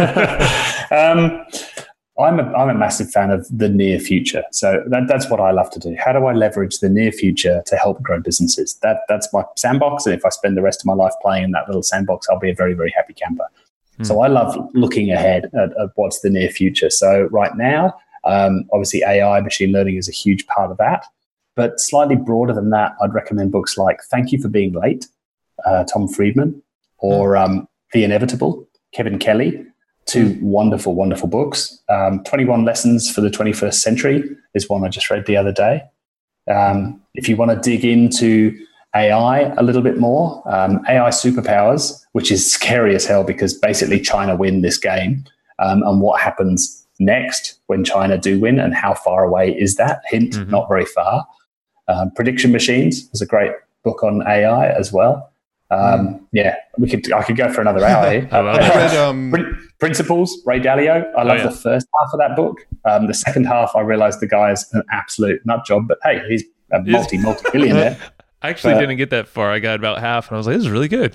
um, I'm a I'm a massive fan of the near future. So that, that's what I love to do. How do I leverage the near future to help grow businesses? That that's my sandbox, and if I spend the rest of my life playing in that little sandbox, I'll be a very, very happy camper. Hmm. So I love looking ahead at, at what's the near future. So right now, Um, obviously, A I, machine learning is a huge part of that. But slightly broader than that, I'd recommend books like Thank You for Being Late, uh, Tom Friedman, or um, The Inevitable, Kevin Kelly. Two mm. wonderful, wonderful books. Um, twenty-one Lessons for the twenty-first Century is one I just read the other day. Um, if you want to dig into A I a little bit more, um, A I Superpowers, which is scary as hell because basically China win this game, um, and what happens next when China do win, and how far away is that? Hint, mm-hmm. not very far. Um, Prediction Machines is a great book on A I as well. Um, mm. Yeah, we could. I could go for another hour here. I love read, um... Principles, Ray Dalio. I love oh, yeah. the first half of that book. Um, the second half, I realized the guy is an absolute nut job, but hey, he's a multi multi billionaire. I actually but, didn't get that far. I got about half, and I was like, "This is really good."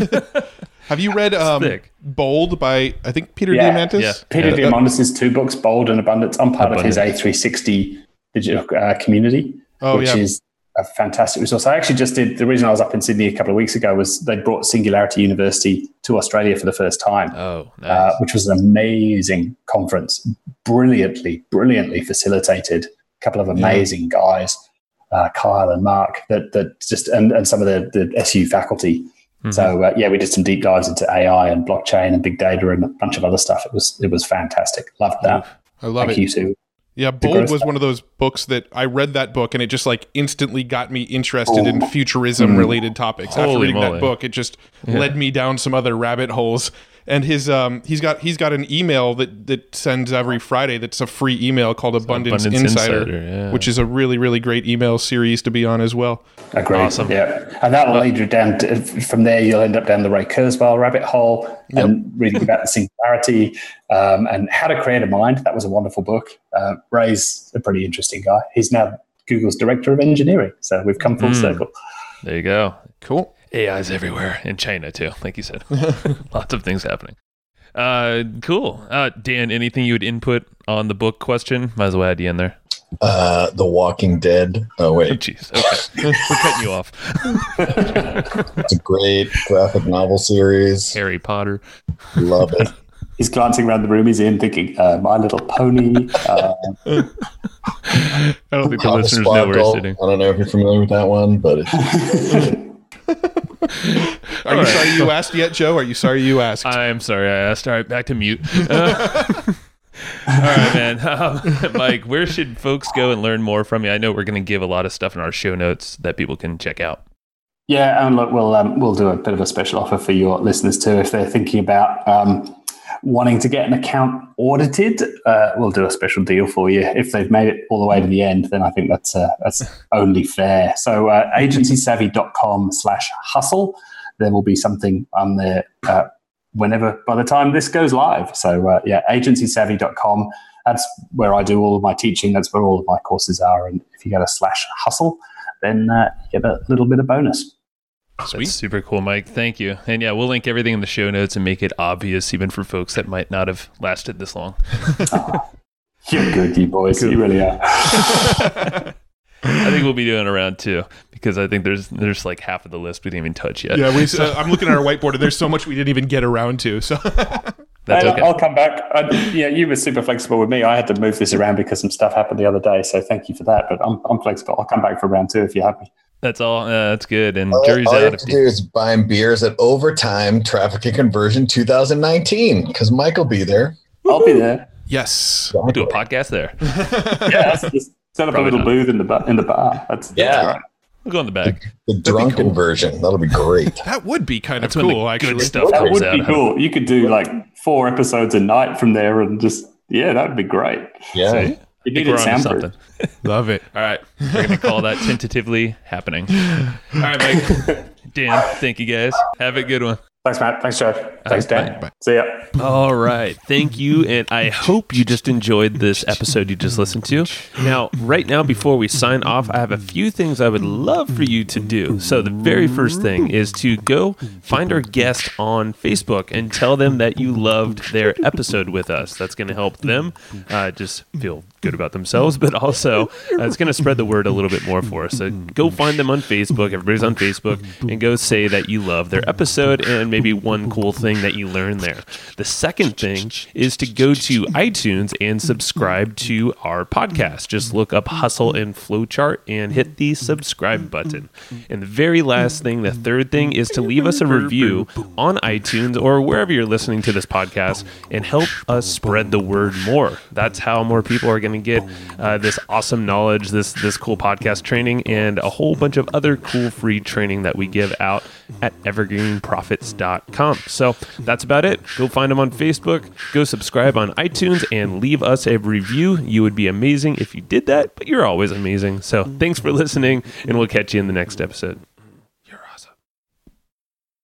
Have you read um, Bold by, I think, Peter yeah, Diamandis? Yeah. Peter yeah. Diamandis' two books, Bold and Abundance. I'm part Abundance. of his A three sixty digital uh, community, oh, which yeah. is a fantastic resource. I actually just did, the reason I was up in Sydney a couple of weeks ago was they brought Singularity University to Australia for the first time, oh, nice. uh, which was an amazing conference, brilliantly, brilliantly facilitated. A couple of amazing yeah. guys, uh, Kyle and Mark, that that just and, and some of the, the S U faculty. Mm-hmm. So uh, yeah, we did some deep dives into A I and blockchain and big data and a bunch of other stuff. It was it was fantastic. Loved that. I love Thank it. you too. Yeah, Bold was one of those books that I read that book and it just like instantly got me interested oh. in futurism mm. related topics. Holy After reading moly. that book, it just yeah. led me down some other rabbit holes. And his um he's got he's got an email that that sends every Friday that's a free email called Abundance, Abundance Insider, Insider yeah. which is a really really great email series to be on as well. Agreed. Awesome. Yeah, and that will lead you down to, from there. You'll end up down the Ray Kurzweil rabbit hole yep. and reading about the singularity um, and how to create a mind. That was a wonderful book. Uh, Ray's a pretty interesting guy. He's now Google's director of engineering, so we've come full mm. circle. There you go. Cool. A I's everywhere in China too, like you said. Lots of things happening. Uh, cool. Uh, Dan, anything you would input on the book question? Might as well add you in there. Uh, The Walking Dead. Oh, Oh, wait. jeez. Okay. We're cutting you off. It's a great graphic novel series. Harry Potter. Love it. He's glancing around the room. He's in thinking, uh, My Little Pony. Uh, I don't think the Papa listeners know where we're Sparkle. sitting. I don't know if you're familiar with that one, but it's Are you sorry you asked yet, Joe? Are you sorry you asked? I'm sorry I asked. All right, back to mute. Uh, all right, man. Um, Mike, where should folks go and learn more from you? I know we're going to give a lot of stuff in our show notes that people can check out. Yeah, and look, we'll um, we'll do a bit of a special offer for your listeners too. If they're thinking about um, wanting to get an account audited, uh, we'll do a special deal for you. If they've made it all the way to the end, then I think that's uh, that's only fair. So uh, agency savvy dot com slash hustle. There will be something on there uh, whenever by the time this goes live. So uh, yeah, agency savvy dot com. That's where I do all of my teaching. That's where all of my courses are. And if you go to slash hustle, then uh, you get a little bit of bonus. Sweet. That's super cool, Mike. Thank you. And yeah, we'll link everything in the show notes and make it obvious even for folks that might not have lasted this long. Oh, you're good, you boys. Cool. You really are. I think we'll be doing a round two because I think there's there's like half of the list we didn't even touch yet. Yeah, we, uh, I'm looking at our whiteboard, and there's so much we didn't even get around to. So That's okay. I'll come back. I, yeah, you were super flexible with me. I had to move this around because some stuff happened the other day. So thank you for that. But I'm I'm flexible. I'll come back for round two if you're happy. That's all. Uh, that's good. And all, jury's all you out. have If to do is buy him beers at Overtime Traffic and Conversion twenty nineteen because Mike will be there. I'll be there. yes, we'll do a podcast there. Yeah, just set up Probably a little not. booth in the bar, in the bar. That's, that's Yeah. great. We'll go in the back. The drunken cool. version. That'll be great. that would be kind That's of when cool. the Actually, good stuff That comes would out. be cool. You could do like four episodes a night from there, and just yeah, that would be great. Yeah. See? You I think need we're it onto soundproof. something. love it. All right. We're going to call that tentatively happening. All right, Mike. Dan, thank you guys. Have a good one. Thanks, Matt. Thanks, Joe. Thanks, Dan. Bye. See ya. All right. Thank you. And I hope you just enjoyed this episode you just listened to. Now, right now, before we sign off, I have a few things I would love for you to do. So the very first thing is to go find our guest on Facebook and tell them that you loved their episode with us. That's going to help them uh, just feel good about themselves, but also uh, it's going to spread the word a little bit more for us. So go find them on Facebook. Everybody's on Facebook, and go say that you love their episode and maybe one cool thing that you learned there. The second thing is to go to iTunes and subscribe to our podcast. Just look up Hustle and Flowchart and hit the subscribe button. And the very last thing, the third thing, is to leave us a review on iTunes or wherever you're listening to this podcast and help us spread the word more. That's how more people are going to get uh, this awesome knowledge, this this cool podcast training, and a whole bunch of other cool free training that we give out at evergreen profits dot com. So that's about it. Go find them on Facebook, go subscribe on iTunes, and leave us a review. You would be amazing if you did that, but you're always amazing. So thanks for listening, and we'll catch you in the next episode.